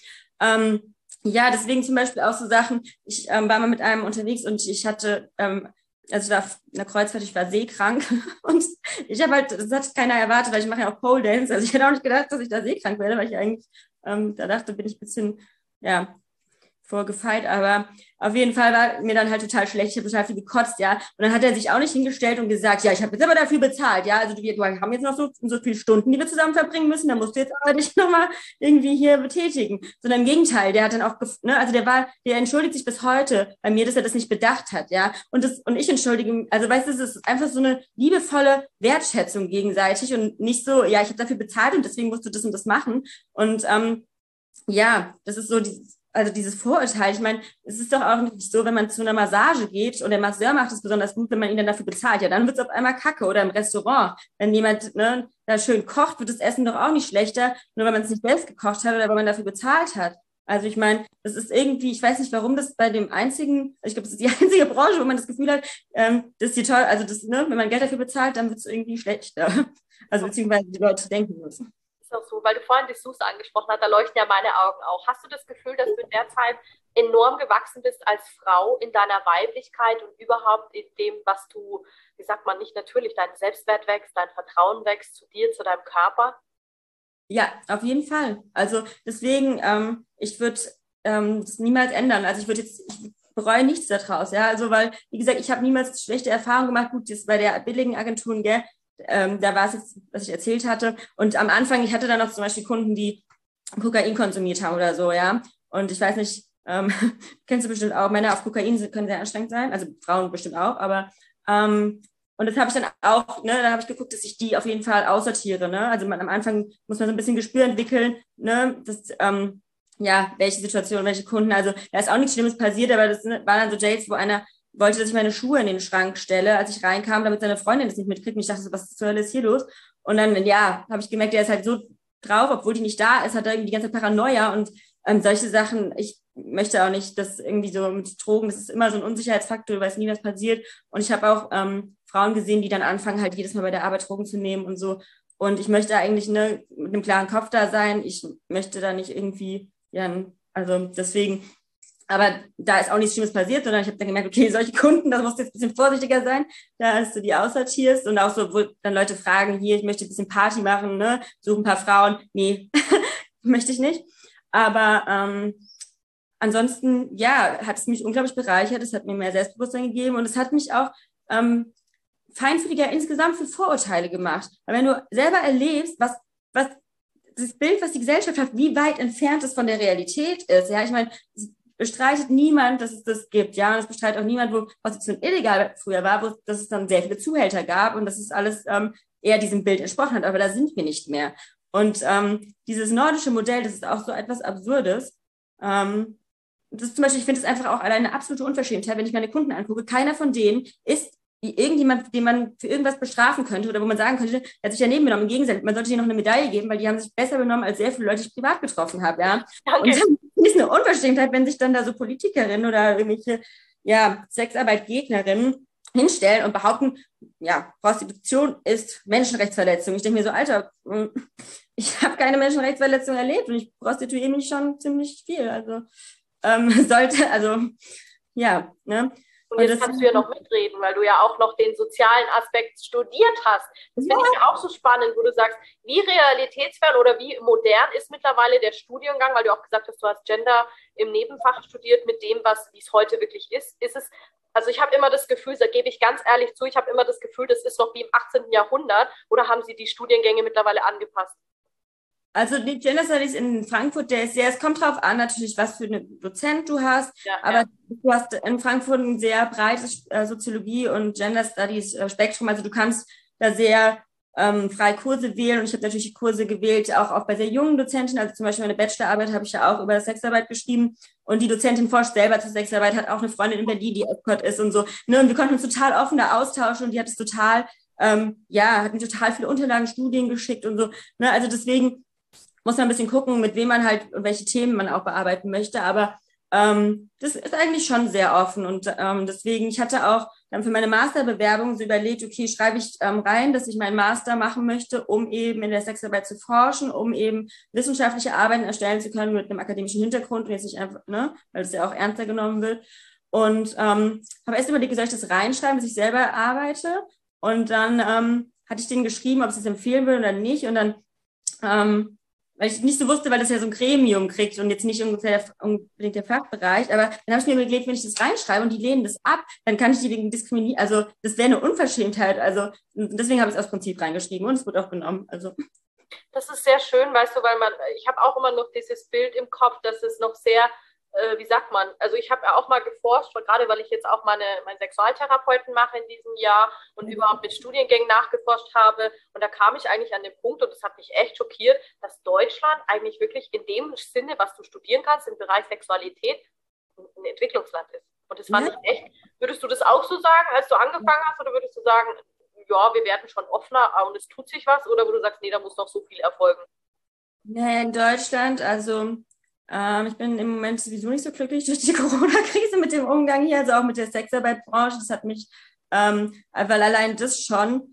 deswegen zum Beispiel auch so Sachen, ich war mal mit einem unterwegs und ich hatte ich war auf einer Kreuzfahrt, ich war seekrank und ich habe halt, das hat keiner erwartet, weil ich mache ja auch Pole Dance, also ich hätte auch nicht gedacht, dass ich da seekrank werde, weil ich eigentlich da dachte, bin ich ein bisschen, vorgefeilt, aber auf jeden Fall war mir dann halt total schlecht, ich habe total viel gekotzt, ja. Und dann hat er sich auch nicht hingestellt und gesagt, ja, ich habe jetzt aber dafür bezahlt, ja. Also wir haben jetzt noch so viele Stunden, die wir zusammen verbringen müssen, da musst du jetzt aber dich nochmal irgendwie hier betätigen. Sondern im Gegenteil, der hat dann auch, also der entschuldigt sich bis heute bei mir, dass er das nicht bedacht hat, ja. Und ich entschuldige, also weißt du, es ist einfach so eine liebevolle Wertschätzung gegenseitig und nicht so, ja, ich habe dafür bezahlt und deswegen musst du das und das machen. Und ja, das ist so dieses Vorurteil. Ich meine, es ist doch auch nicht so, wenn man zu einer Massage geht und der Masseur macht es besonders gut, wenn man ihn dann dafür bezahlt. Ja, dann wird es auf einmal kacke. Oder im Restaurant, wenn jemand da schön kocht, wird das Essen doch auch nicht schlechter, nur weil man es nicht selbst gekocht hat oder weil man dafür bezahlt hat. Also ich meine, das ist irgendwie, ich weiß nicht, warum das bei dem einzigen, ich glaube, das ist die einzige Branche, wo man das Gefühl hat, dass die toll, also das, wenn man Geld dafür bezahlt, dann wird es irgendwie schlechter. Also beziehungsweise die Leute denken müssen. Auch so, weil du vorhin Dessous angesprochen hast, da leuchten ja meine Augen auch. Hast du das Gefühl, dass du in der Zeit enorm gewachsen bist als Frau in deiner Weiblichkeit und überhaupt in dem, was du, wie sagt man, nicht natürlich, dein Selbstwert wächst, dein Vertrauen wächst zu dir, zu deinem Körper? Ja, auf jeden Fall. Also deswegen, ich würde das niemals ändern. Also ich bereue nichts daraus, ja. Also weil, wie gesagt, ich habe niemals schlechte Erfahrungen gemacht. Gut, das bei der billigen Agenturen, gell, da war es jetzt, was ich erzählt hatte. Und am Anfang, ich hatte dann noch zum Beispiel Kunden, die Kokain konsumiert haben oder so, ja. Und ich weiß nicht, kennst du bestimmt auch, Männer auf Kokain können sehr anstrengend sein, also Frauen bestimmt auch, aber und das habe ich dann auch, da habe ich geguckt, dass ich die auf jeden Fall aussortiere, ne? Also am Anfang muss man so ein bisschen Gespür entwickeln, ne? Das, ja, welche Situation, welche Kunden, also da ist auch nichts Schlimmes passiert, aber das war dann so Dates, wo einer wollte, dass ich meine Schuhe in den Schrank stelle, als ich reinkam, damit seine Freundin das nicht mitkriegt. Und ich dachte so, was zur Hölle ist hier los? Und dann, ja, habe ich gemerkt, der ist halt so drauf, obwohl die nicht da ist, hat er irgendwie die ganze Paranoia und solche Sachen. Ich möchte auch nicht, dass irgendwie so mit Drogen, das ist immer so ein Unsicherheitsfaktor, du weißt nie, was passiert. Und ich habe auch Frauen gesehen, die dann anfangen, halt jedes Mal bei der Arbeit Drogen zu nehmen und so. Und ich möchte eigentlich mit einem klaren Kopf da sein. Ich möchte da nicht irgendwie, ja, also deswegen. Aber da ist auch nichts Schlimmes passiert, sondern ich habe dann gemerkt, okay, solche Kunden, da musst du jetzt ein bisschen vorsichtiger sein, dass du die aussortierst. Und auch so, wo dann Leute fragen, hier, ich möchte ein bisschen Party machen, ne, suche ein paar Frauen. Nee, möchte ich nicht. Aber ansonsten, ja, hat es mich unglaublich bereichert. Es hat mir mehr Selbstbewusstsein gegeben und es hat mich auch feinfühliger insgesamt für Vorurteile gemacht. Weil wenn du selber erlebst, was das Bild, was die Gesellschaft hat, wie weit entfernt es von der Realität ist. Ja, ich meine, bestreitet niemand, dass es das gibt, ja, und es bestreitet auch niemand, wo Prostitution illegal früher war, dass es dann sehr viele Zuhälter gab und dass es alles eher diesem Bild entsprochen hat, aber da sind wir nicht mehr. Und dieses nordische Modell, das ist auch so etwas Absurdes. Das ist zum Beispiel, ich finde es einfach auch alleine eine absolute Unverschämtheit, wenn ich meine Kunden angucke, keiner von denen ist wie irgendjemand, den man für irgendwas bestrafen könnte oder wo man sagen könnte, er hat sich daneben benommen. Im Gegenteil, man sollte denen noch eine Medaille geben, weil die haben sich besser benommen als sehr viele Leute, die ich privat getroffen habe. Ja? Okay. Und das ist eine Unverschämtheit, wenn sich dann da so Politikerinnen oder irgendwelche Sexarbeitgegnerinnen hinstellen und behaupten, ja, Prostitution ist Menschenrechtsverletzung. Ich denke mir so, Alter, ich habe keine Menschenrechtsverletzung erlebt und ich prostituiere mich schon ziemlich viel. Also ja, ne? Und jetzt kannst du ja noch mitreden, weil du ja auch noch den sozialen Aspekt studiert hast. Das finde ich ja auch so spannend, wo du sagst, wie realitätsfern oder wie modern ist mittlerweile der Studiengang, weil du auch gesagt hast, du hast Gender im Nebenfach studiert mit dem, wie es heute wirklich ist. Also ich habe immer das Gefühl, da gebe ich ganz ehrlich zu, ich habe immer das Gefühl, das ist noch wie im 18. Jahrhundert, oder haben sie die Studiengänge mittlerweile angepasst? Also die Gender Studies in Frankfurt, es kommt drauf an natürlich, was für einen Dozent du hast, aber du hast in Frankfurt ein sehr breites Soziologie- und Gender Studies Spektrum, also du kannst da sehr frei Kurse wählen und ich habe natürlich Kurse gewählt, auch bei sehr jungen Dozenten, also zum Beispiel meine Bachelorarbeit habe ich ja auch über Sexarbeit geschrieben und die Dozentin forscht selber zur Sexarbeit, hat auch eine Freundin in Berlin, die Escort ist und so, ne, und wir konnten uns total offen da austauschen und die hat es total, hat mir total viele Unterlagen, Studien geschickt und so, ne, also deswegen muss man ein bisschen gucken, mit wem man halt und welche Themen man auch bearbeiten möchte. Aber das ist eigentlich schon sehr offen. Und deswegen, ich hatte auch dann für meine Masterbewerbung so überlegt, okay, schreibe ich rein, dass ich meinen Master machen möchte, um eben in der Sexarbeit zu forschen, um eben wissenschaftliche Arbeiten erstellen zu können mit einem akademischen Hintergrund und jetzt nicht einfach, ne, weil es ja auch ernster genommen wird. Und habe erst überlegt, soll ich das reinschreiben, dass ich selber arbeite? Und dann hatte ich denen geschrieben, ob sie es empfehlen würden oder nicht. Und dann weil ich nicht so wusste, weil das ja so ein Gremium kriegt und jetzt nicht ungefähr unbedingt der Fachbereich, aber dann habe ich mir überlegt, wenn ich das reinschreibe und die lehnen das ab, dann kann ich die wegen diskriminieren, also das wäre eine Unverschämtheit, also deswegen habe ich es aus Prinzip reingeschrieben und es wird auch genommen, also. Das ist sehr schön, weißt du, weil ich habe auch immer noch dieses Bild im Kopf, dass es noch sehr, wie sagt man, also ich habe ja auch mal geforscht, gerade weil ich jetzt auch meinen Sexualtherapeuten mache in diesem Jahr und überhaupt mit Studiengängen nachgeforscht habe. Und da kam ich eigentlich an den Punkt, und das hat mich echt schockiert, dass Deutschland eigentlich wirklich in dem Sinne, was du studieren kannst im Bereich Sexualität, ein Entwicklungsland ist. Und das fand ich echt. Würdest du das auch so sagen, als du angefangen hast, oder würdest du sagen, ja, wir werden schon offener und es tut sich was, oder wo du sagst, nee, da muss noch so viel erfolgen? Ja, in Deutschland, also ich bin im Moment sowieso nicht so glücklich durch die Corona-Krise mit dem Umgang hier, also auch mit der Sexarbeitbranche. Das hat mich, weil allein das schon,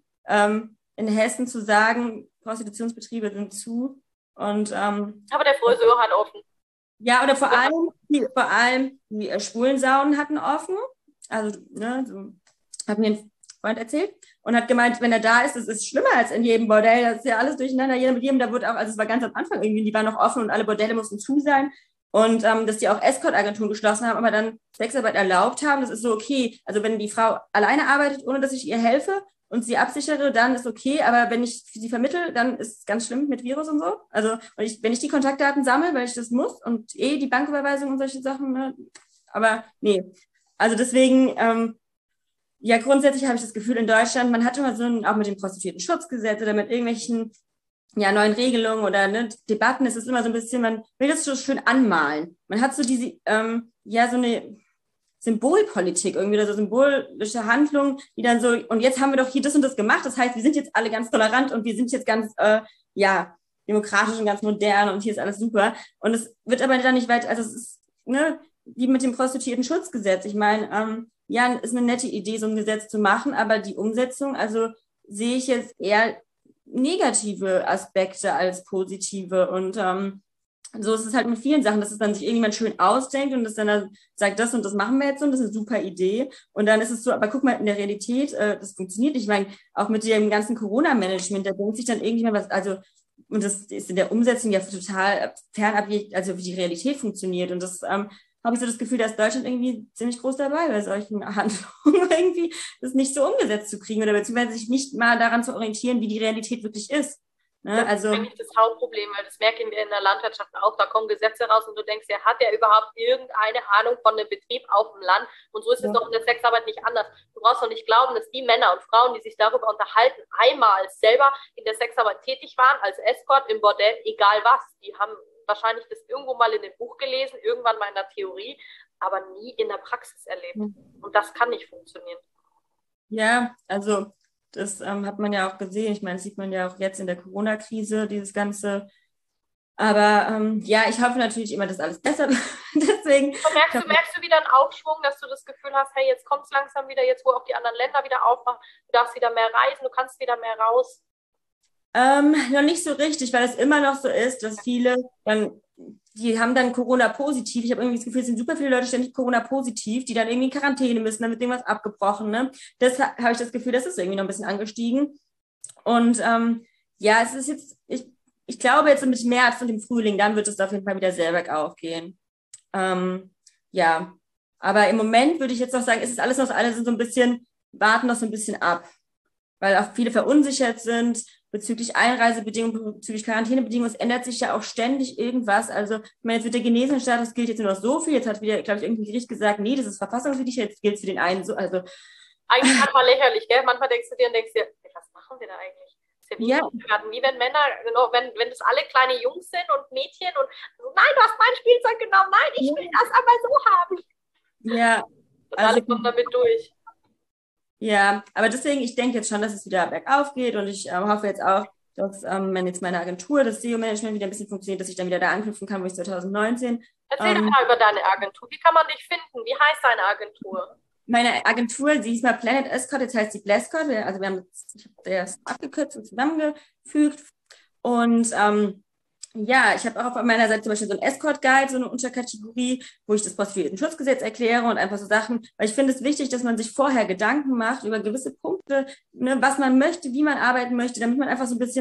in Hessen zu sagen, Prostitutionsbetriebe sind zu. Und, aber der Friseur hat offen. Ja, oder vor allem die Schwulensaunen hatten offen. Also, ne, so, hat mir ein Freund erzählt und hat gemeint, wenn er da ist, das ist schlimmer als in jedem Bordell, das ist ja alles durcheinander, jeder mit jedem, da wird auch, also es war ganz am Anfang irgendwie, die waren noch offen und alle Bordelle mussten zu sein und dass die auch Escort-Agenturen geschlossen haben, aber dann Sexarbeit erlaubt haben, das ist so okay, also wenn die Frau alleine arbeitet, ohne dass ich ihr helfe und sie absichere, dann ist okay, aber wenn ich sie vermittle, dann ist es ganz schlimm mit Virus und so, also und wenn ich die Kontaktdaten sammle, weil ich das muss und die Banküberweisung und solche Sachen, ne? Aber nee, also deswegen, ja, grundsätzlich habe ich das Gefühl, in Deutschland, man hat immer so auch mit dem Prostituierten-Schutzgesetz oder mit irgendwelchen neuen Regelungen oder Debatten, ist es immer so ein bisschen, man will das so schön anmalen. Man hat so diese, so eine Symbolpolitik irgendwie oder so symbolische Handlungen, die dann so, und jetzt haben wir doch hier das und das gemacht, das heißt, wir sind jetzt alle ganz tolerant und wir sind jetzt ganz, demokratisch und ganz modern und hier ist alles super. Und es wird aber dann nicht weit, also es ist, wie mit dem Prostituierten-Schutzgesetz. Ich meine, ist eine nette Idee, so ein Gesetz zu machen, aber die Umsetzung, also sehe ich jetzt eher negative Aspekte als positive und so ist es halt mit vielen Sachen, dass es dann sich irgendjemand schön ausdenkt und das dann sagt, das und das machen wir jetzt und das ist eine super Idee und dann ist es so, aber guck mal, in der Realität, das funktioniert nicht. Ich meine, auch mit dem ganzen Corona-Management, da denkt sich dann irgendjemand was, also und das ist in der Umsetzung ja total fernab, also wie die Realität funktioniert und das habe ich so das Gefühl, dass Deutschland irgendwie ziemlich groß dabei bei solchen Handlungen irgendwie das nicht so umgesetzt zu kriegen oder beziehungsweise sich nicht mal daran zu orientieren, wie die Realität wirklich ist. Ne? Das ist eigentlich das Hauptproblem, weil das merken wir in der Landwirtschaft auch, da kommen Gesetze raus und du denkst, ja, hat der überhaupt irgendeine Ahnung von einem Betrieb auf dem Land? Und so ist es doch in der Sexarbeit nicht anders. Du brauchst doch nicht glauben, dass die Männer und Frauen, die sich darüber unterhalten, einmal selber in der Sexarbeit tätig waren, als Escort im Bordell, egal was, die haben wahrscheinlich das irgendwo mal in dem Buch gelesen, irgendwann mal in der Theorie, aber nie in der Praxis erlebt. Und das kann nicht funktionieren. Ja, also das hat man ja auch gesehen. Ich meine, das sieht man ja auch jetzt in der Corona-Krise, dieses Ganze. Aber ich hoffe natürlich immer, dass alles besser wird. Deswegen. Merkst du wieder einen Aufschwung, dass du das Gefühl hast, hey, jetzt kommt es langsam wieder, jetzt wo auch die anderen Länder wieder aufmachen, du darfst wieder mehr reisen, du kannst wieder mehr raus? Noch nicht so richtig, weil es immer noch so ist, dass viele die haben dann Corona-positiv. Ich habe irgendwie das Gefühl, es sind super viele Leute ständig Corona-positiv, die dann irgendwie in Quarantäne müssen, dann wird irgendwas abgebrochen. Ne? Das habe ich das Gefühl, das ist irgendwie noch ein bisschen angestiegen. Und es ist jetzt, ich glaube jetzt mit März und dem Frühling, dann wird es auf jeden Fall wieder sehr bergauf gehen. Aber im Moment würde ich jetzt noch sagen, ist es alles noch, alle sind so ein bisschen, warten noch so ein bisschen ab, weil auch viele verunsichert sind bezüglich Einreisebedingungen, bezüglich Quarantänebedingungen. Es ändert sich ja auch ständig irgendwas. Also, ich meine, jetzt wird der Genesenenstatus gilt jetzt nur noch so viel. Jetzt hat wieder, glaube ich, irgendein Gericht gesagt, nee, das ist verfassungswidrig, jetzt gilt es für den einen so. Also eigentlich manchmal lächerlich, gell? Manchmal denkst du dir, was machen wir da eigentlich? Das ist ja wie wenn Männer, genau, wenn das alle kleine Jungs sind und Mädchen und nein, du hast mein Spielzeug genommen, nein, ich will das aber so haben. Ja. Und alle kommen damit durch. Ja, aber deswegen, ich denke jetzt schon, dass es wieder bergauf geht und ich hoffe jetzt auch, dass wenn jetzt meine Agentur, das SEO-Management wieder ein bisschen funktioniert, dass ich dann wieder da anknüpfen kann, wo ich 2019. Erzähl doch mal über deine Agentur. Wie kann man dich finden? Wie heißt deine Agentur? Meine Agentur, sie hieß mal Planet Escort, jetzt heißt sie Blescort. Also ich habe das abgekürzt und zusammengefügt und ich habe auch auf meiner Seite zum Beispiel so ein Escort-Guide, so eine Unterkategorie, wo ich das Prostituierten-Schutzgesetz erkläre und einfach so Sachen, weil ich finde es wichtig, dass man sich vorher Gedanken macht über gewisse Punkte, ne, was man möchte, wie man arbeiten möchte, damit man einfach so ein bisschen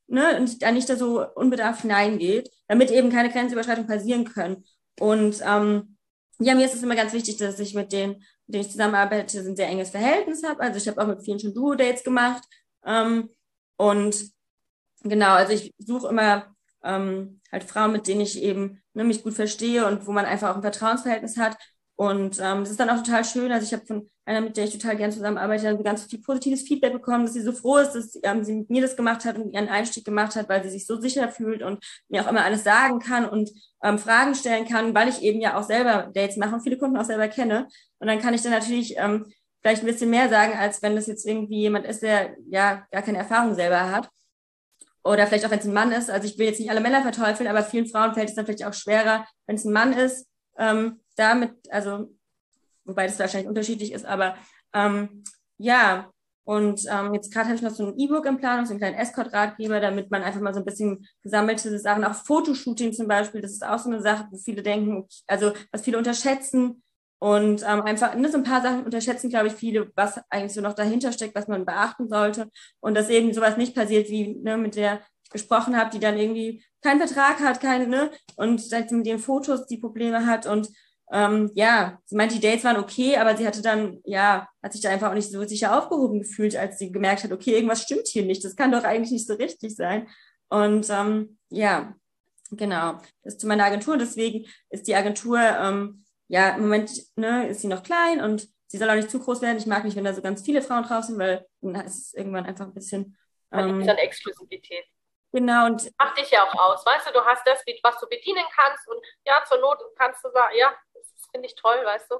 ne, und da nicht da so unbedarft hineingeht, damit eben keine Grenzüberschreitungen passieren können. Und ja, mir ist es immer ganz wichtig, dass ich mit denen ich zusammenarbeite, ein sehr enges Verhältnis habe. Also ich habe auch mit vielen schon Duo-Dates gemacht. Und genau, also ich suche immer halt Frauen, mit denen ich eben mich gut verstehe und wo man einfach auch ein Vertrauensverhältnis hat. Und das ist dann auch total schön. Also ich habe von einer, mit der ich total gern zusammenarbeite, dann ganz viel positives Feedback bekommen, dass sie so froh ist, dass sie mit mir das gemacht hat und ihren Einstieg gemacht hat, weil sie sich so sicher fühlt und mir auch immer alles sagen kann und Fragen stellen kann, weil ich eben ja auch selber Dates mache und viele Kunden auch selber kenne. Und dann kann ich dann natürlich vielleicht ein bisschen mehr sagen, als wenn das jetzt irgendwie jemand ist, der ja gar keine Erfahrung selber hat. Oder vielleicht auch, wenn es ein Mann ist. Also ich will jetzt nicht alle Männer verteufeln, aber vielen Frauen fällt es dann vielleicht auch schwerer, wenn es ein Mann ist, damit, also wobei das wahrscheinlich unterschiedlich ist, aber ja, und jetzt gerade habe ich noch so ein E-Book in Planung, so einen kleinen Escort-Ratgeber, damit man einfach mal so ein bisschen gesammelte Sachen, auch Fotoshooting zum Beispiel, das ist auch so eine Sache, wo viele denken, also was viele unterschätzen und einfach so ein paar Sachen unterschätzen, glaube ich, viele, was eigentlich so noch dahinter steckt, was man beachten sollte und dass eben sowas nicht passiert, wie mit der ich gesprochen habe, die dann irgendwie keinen Vertrag hat, und dann mit den Fotos die Probleme hat und ja, sie meinte, die Dates waren okay, aber sie hatte dann, ja, hat sich da einfach auch nicht so sicher aufgehoben gefühlt, als sie gemerkt hat, okay, irgendwas stimmt hier nicht, das kann doch eigentlich nicht so richtig sein. Und ja, genau, das ist zu meiner Agentur. Deswegen ist die Agentur, ja, im Moment ist sie noch klein und sie soll auch nicht zu groß werden. Ich mag nicht, wenn da so ganz viele Frauen drauf sind, weil dann ist es irgendwann einfach ein bisschen dann Exklusivität. Genau. Und macht dich ja auch aus, weißt du, du hast das, was du bedienen kannst und ja, zur Not kannst du sagen, ja, das finde ich toll, weißt du.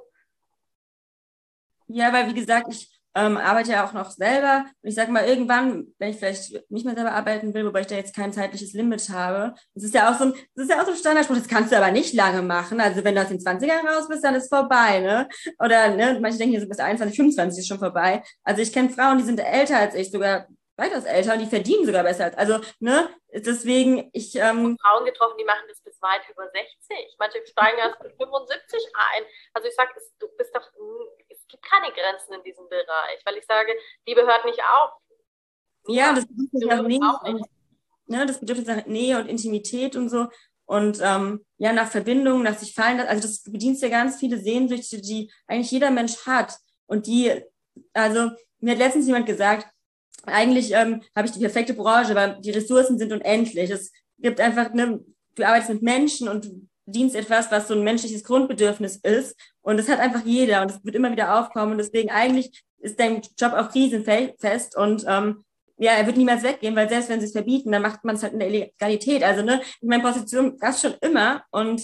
Ja, weil wie gesagt, ich arbeite ja auch noch selber und ich sage mal, irgendwann, wenn ich vielleicht nicht mehr selber arbeiten will, wobei ich da jetzt kein zeitliches Limit habe, das ist ja auch so ein Standardspruch, das kannst du aber nicht lange machen, also wenn du aus den 20ern raus bist, dann ist vorbei, ne? Oder manche denken, hier so bis 21, 25 ist schon vorbei. Also ich kenne Frauen, die sind älter als ich, sogar weitaus älter und die verdienen sogar besser als, also, deswegen, ich Frauen getroffen, die machen das bis weit über 60. Manche steigen erst bis 75 ein. Also ich sage, du bist doch, es gibt keine Grenzen in diesem Bereich, weil ich sage, Liebe hört nicht auf. Ja, das bedürfnis nach Nähe, das Bedürfnis nach Nähe und Intimität und so und ja, nach Verbindung, nach sich fallen, also das bedient ja ganz viele Sehnsüchte, die eigentlich jeder Mensch hat und also mir hat letztens jemand gesagt, eigentlich habe ich die perfekte Branche, weil die Ressourcen sind unendlich. Es gibt einfach, du arbeitest mit Menschen und du bedienst etwas, was so ein menschliches Grundbedürfnis ist. Und das hat einfach jeder und es wird immer wieder aufkommen. Und deswegen eigentlich ist dein Job auch krisenfest und ja, er wird niemals weggehen, weil selbst wenn sie es verbieten, dann macht man es halt in der Illegalität. Also, ich meine, Prostitution gab es schon immer und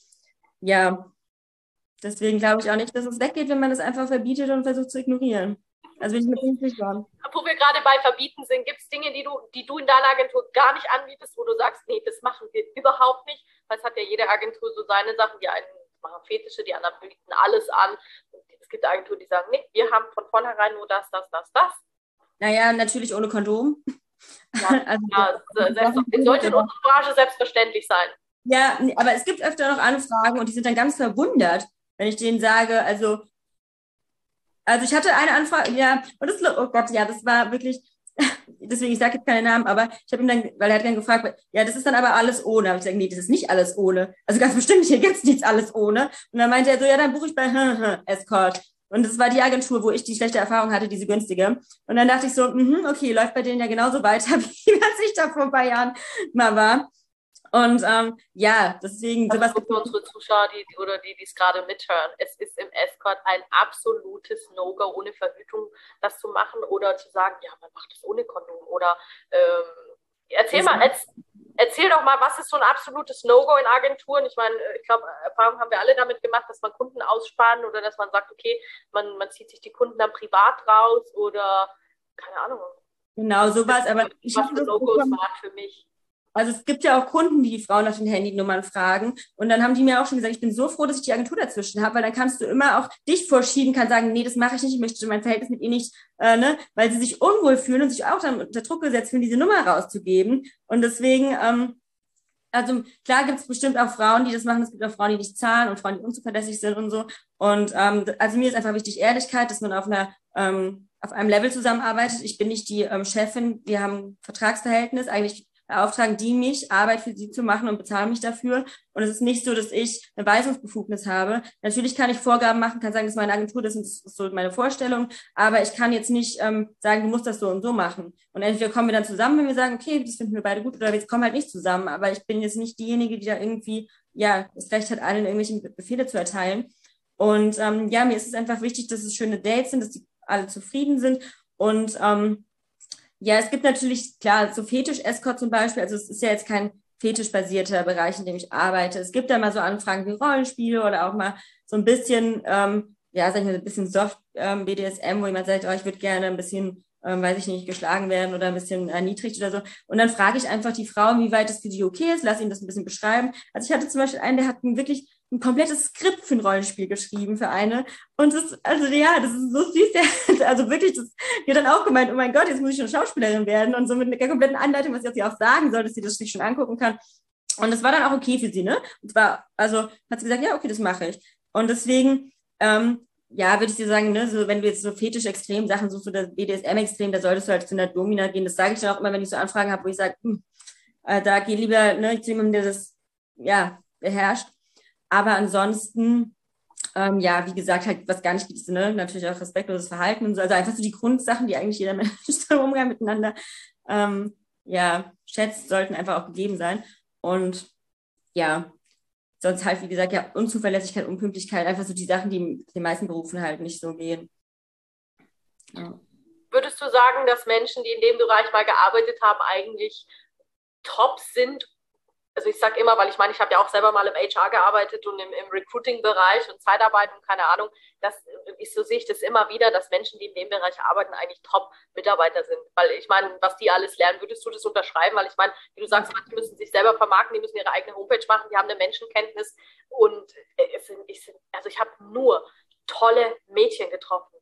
ja, deswegen glaube ich auch nicht, dass es weggeht, wenn man es einfach verbietet und versucht zu ignorieren. Also bin ich mir ziemlich sicher. Wo wir gerade bei Verbieten sind, gibt es Dinge, die du in deiner Agentur gar nicht anbietest, wo du sagst, nee, das machen wir überhaupt nicht, weil es hat ja jede Agentur so seine Sachen, die einen machen Fetische, die anderen bieten alles an. Und es gibt Agenturen, die sagen, nee, wir haben von vornherein nur das. Naja, natürlich ohne Kondom. Ja, also, sollte in unserer Branche selbstverständlich sein. Ja, aber es gibt öfter noch Anfragen und die sind dann ganz verwundert, wenn ich denen sage, also ich hatte eine Anfrage, ja, und oh Gott, ja, das war wirklich, deswegen, ich sage jetzt keine Namen, aber ich habe ihn dann, weil er hat dann gefragt, ja, das ist dann aber alles ohne. Aber ich sage, nee, das ist nicht alles ohne. Also ganz bestimmt, hier gibt's nichts alles ohne. Und dann meinte er so, ja, dann buche ich bei Escort. Und das war die Agentur, wo ich die schlechte Erfahrung hatte, diese günstige. Und dann dachte ich so, okay, läuft bei denen ja genauso weiter, wie was ich da vor ein paar Jahren mal war. Und ja, deswegen sowas. Also für unsere Zuschauer, die es gerade mithören, es ist im Escort ein absolutes No-Go, ohne Verhütung das zu machen oder zu sagen, ja, man macht das ohne Kondom. Oder erzähl doch mal, was ist so ein absolutes No-Go in Agenturen? Ich meine, ich glaube, Erfahrung haben wir alle damit gemacht, dass man Kunden aussparen oder dass man sagt, okay, man zieht sich die Kunden dann privat raus oder keine Ahnung. Genau, sowas, aber was für No-Gos waren für mich. Also es gibt ja auch Kunden, die Frauen nach den Handynummern fragen. Und dann haben die mir auch schon gesagt, ich bin so froh, dass ich die Agentur dazwischen habe, weil dann kannst du immer auch dich vorschieben, kann sagen, nee, das mache ich nicht, ich möchte mein Verhältnis mit ihr nicht, weil sie sich unwohl fühlen und sich auch dann unter Druck gesetzt fühlen, diese Nummer rauszugeben. Und deswegen, also klar gibt es bestimmt auch Frauen, die das machen. Es gibt auch Frauen, die nicht zahlen und Frauen, die unzuverlässig sind und so. Und also mir ist einfach wichtig Ehrlichkeit, dass man auf einem Level zusammenarbeitet. Ich bin nicht die Chefin, wir haben ein Vertragsverhältnis. Eigentlich beauftragen die mich, Arbeit für sie zu machen und bezahlen mich dafür. Und es ist nicht so, dass ich eine Weisungsbefugnis habe. Natürlich kann ich Vorgaben machen, kann sagen, das ist meine Agentur, das ist so meine Vorstellung, aber ich kann jetzt nicht sagen, du musst das so und so machen. Und entweder kommen wir dann zusammen, wenn wir sagen, okay, das finden wir beide gut, oder wir kommen halt nicht zusammen. Aber ich bin jetzt nicht diejenige, die da irgendwie, das Recht hat, allen irgendwelche Befehle zu erteilen. Und mir ist es einfach wichtig, dass es schöne Dates sind, dass die alle zufrieden sind. Und es gibt natürlich, klar, so Fetisch-Escort zum Beispiel, also es ist ja jetzt kein fetischbasierter Bereich, in dem ich arbeite. Es gibt da mal so Anfragen wie Rollenspiele oder auch mal so ein bisschen, sag ich mal, ein bisschen Soft BDSM, wo jemand sagt, ich würde gerne ein bisschen, weiß ich nicht, geschlagen werden oder ein bisschen erniedrigt oder so. Und dann frage ich einfach die Frau, wie weit das für die okay ist, lass ihn das ein bisschen beschreiben. Also ich hatte zum Beispiel einen, der hat wirklich ein komplettes Skript für ein Rollenspiel geschrieben für eine. Und das ist so süß. Also wirklich, die hat dann auch gemeint, oh mein Gott, jetzt muss ich schon Schauspielerin werden. Und so mit einer kompletten Anleitung, was sie auch sagen soll, dass sie das sich schon angucken kann. Und das war dann auch okay für sie, ne? Und zwar, also hat sie gesagt, ja, okay, das mache ich. Und deswegen, würde ich dir sagen, ne, so wenn du jetzt so Fetisch-Extrem-Sachen suchst oder BDSM-Extrem, da solltest du halt zu einer Domina gehen. Das sage ich dann auch immer, wenn ich so Anfragen habe, wo ich sage, da geh lieber zu jemandem, der das, beherrscht. Aber ansonsten, wie gesagt, halt, was gar nicht gibt, ne? Natürlich auch respektloses Verhalten und so. Also einfach so die Grundsachen, die eigentlich jeder Mensch im Umgang miteinander schätzt, sollten einfach auch gegeben sein. Und sonst halt, wie gesagt, Unzuverlässigkeit, Unpünktlichkeit, einfach so die Sachen, die in den meisten Berufen halt nicht so gehen. Ja. Würdest du sagen, dass Menschen, die in dem Bereich mal gearbeitet haben, eigentlich top sind? Also ich sage immer, weil ich meine, ich habe ja auch selber mal im HR gearbeitet und im Recruiting-Bereich und Zeitarbeit und keine Ahnung, so sehe ich das immer wieder, dass Menschen, die in dem Bereich arbeiten, eigentlich Top-Mitarbeiter sind. Weil ich meine, was die alles lernen, würdest du das unterschreiben? Weil ich meine, wie du sagst, die müssen sich selber vermarkten, die müssen ihre eigene Homepage machen, die haben eine Menschenkenntnis und ich habe nur tolle Mädchen getroffen.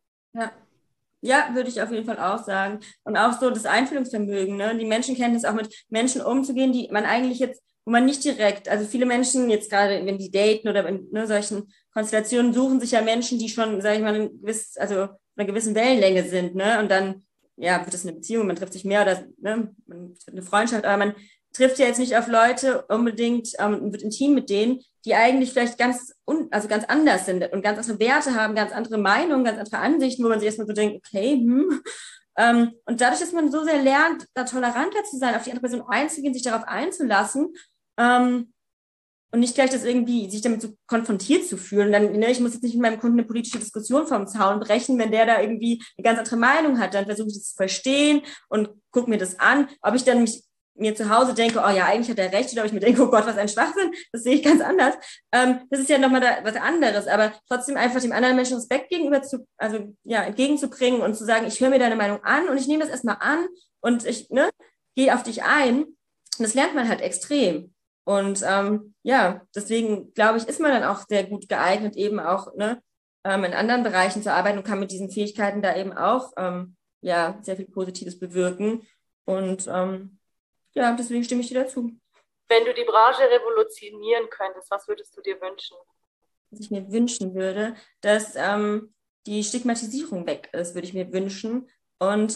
Ja, würde ich auf jeden Fall auch sagen. Und auch so das Einfühlungsvermögen, ne? Die Menschenkenntnis, auch mit Menschen umzugehen, die man eigentlich jetzt, wo man nicht direkt, also viele Menschen jetzt gerade, wenn die daten oder in solchen Konstellationen, suchen sich ja Menschen, die schon, sage ich mal, einer gewissen Wellenlänge sind, ne? Und dann, wird es eine Beziehung, man trifft sich mehr oder, ne? Man wird eine Freundschaft, aber man trifft ja jetzt nicht auf Leute unbedingt und wird intim mit denen, die eigentlich vielleicht ganz anders sind und ganz andere Werte haben, ganz andere Meinungen, ganz andere Ansichten, wo man sich erstmal so denkt, okay, und dadurch, dass man so sehr lernt, da toleranter zu sein, auf die andere Person einzugehen, sich darauf einzulassen, und nicht gleich das irgendwie, sich damit so konfrontiert zu fühlen. Dann, ne, ich muss jetzt nicht mit meinem Kunden eine politische Diskussion vom Zaun brechen, wenn der da irgendwie eine ganz andere Meinung hat, dann versuche ich das zu verstehen und gucke mir das an. Ob ich dann mir zu Hause denke, eigentlich hat er recht, oder ob ich mir denke, oh Gott, was ein Schwachsinn, das sehe ich ganz anders. Das ist ja nochmal was anderes, aber trotzdem einfach dem anderen Menschen Respekt entgegenzubringen und zu sagen, ich höre mir deine Meinung an und ich nehme das erstmal an und ich gehe auf dich ein. Und das lernt man halt extrem. Und deswegen glaube ich, ist man dann auch sehr gut geeignet, eben auch in anderen Bereichen zu arbeiten und kann mit diesen Fähigkeiten da eben auch sehr viel Positives bewirken. Und deswegen stimme ich dir dazu. Wenn du die Branche revolutionieren könntest, was würdest du dir wünschen? Was ich mir wünschen würde, dass die Stigmatisierung weg ist, würde ich mir wünschen. Und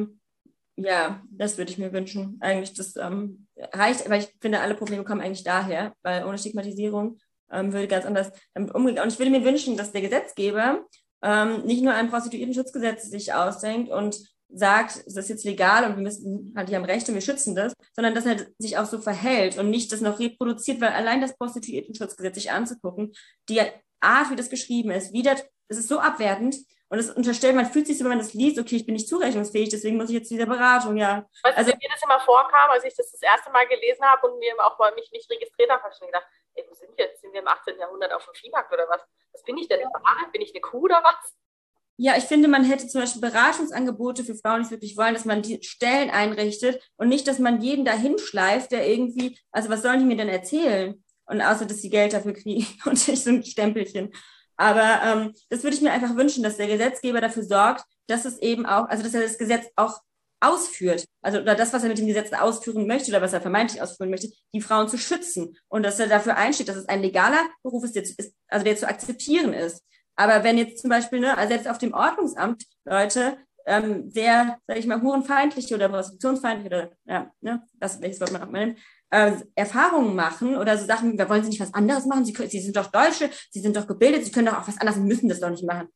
das würde ich mir wünschen. Eigentlich, das reicht, weil ich finde, alle Probleme kommen eigentlich daher, weil ohne Stigmatisierung würde ganz anders damit umgehen. Und ich würde mir wünschen, dass der Gesetzgeber nicht nur ein Prostituiertenschutzgesetz sich ausdenkt und sagt, es ist jetzt legal und die haben Recht und wir schützen das, sondern dass er sich auch so verhält und nicht das noch reproduziert, weil allein das Prostituiertenschutzgesetz sich anzugucken, die Art, wie das geschrieben ist, es ist so abwertend und es unterstellt, man fühlt sich so, wenn man das liest, okay, ich bin nicht zurechnungsfähig, deswegen muss ich jetzt zu dieser Beratung, ja. Weißt du, wie mir das immer vorkam, als ich das erste Mal gelesen habe und mir auch mal mich nicht registriert habe, habe ich mir gedacht, wo sind wir jetzt? Sind wir im 18. Jahrhundert auf dem Viehmarkt oder was? Was bin ich denn? Bin ich eine Kuh oder was? Ja, ich finde, man hätte zum Beispiel Beratungsangebote für Frauen, die es wirklich wollen, dass man die Stellen einrichtet und nicht, dass man jeden dahin schleift, der irgendwie, also was sollen die mir denn erzählen? Und außer, dass sie Geld dafür kriegen und nicht so ein Stempelchen. Aber das würde ich mir einfach wünschen, dass der Gesetzgeber dafür sorgt, dass es eben auch, also dass er das Gesetz auch ausführt, also oder das, was er mit dem Gesetz ausführen möchte oder was er vermeintlich ausführen möchte, die Frauen zu schützen und dass er dafür einsteht, dass es ein legaler Beruf ist, der zu akzeptieren ist. Aber wenn jetzt zum Beispiel, selbst auf dem Ordnungsamt Leute sehr, sage ich mal, hurenfeindliche oder prostitutionsfeindliche oder, ja, ne, das, welches Wort man auch mal nimmt, Erfahrungen machen oder so Sachen, da wollen sie nicht was anderes machen, sie sind doch Deutsche, sie sind doch gebildet, sie können doch auch was anderes, sie müssen das doch nicht machen.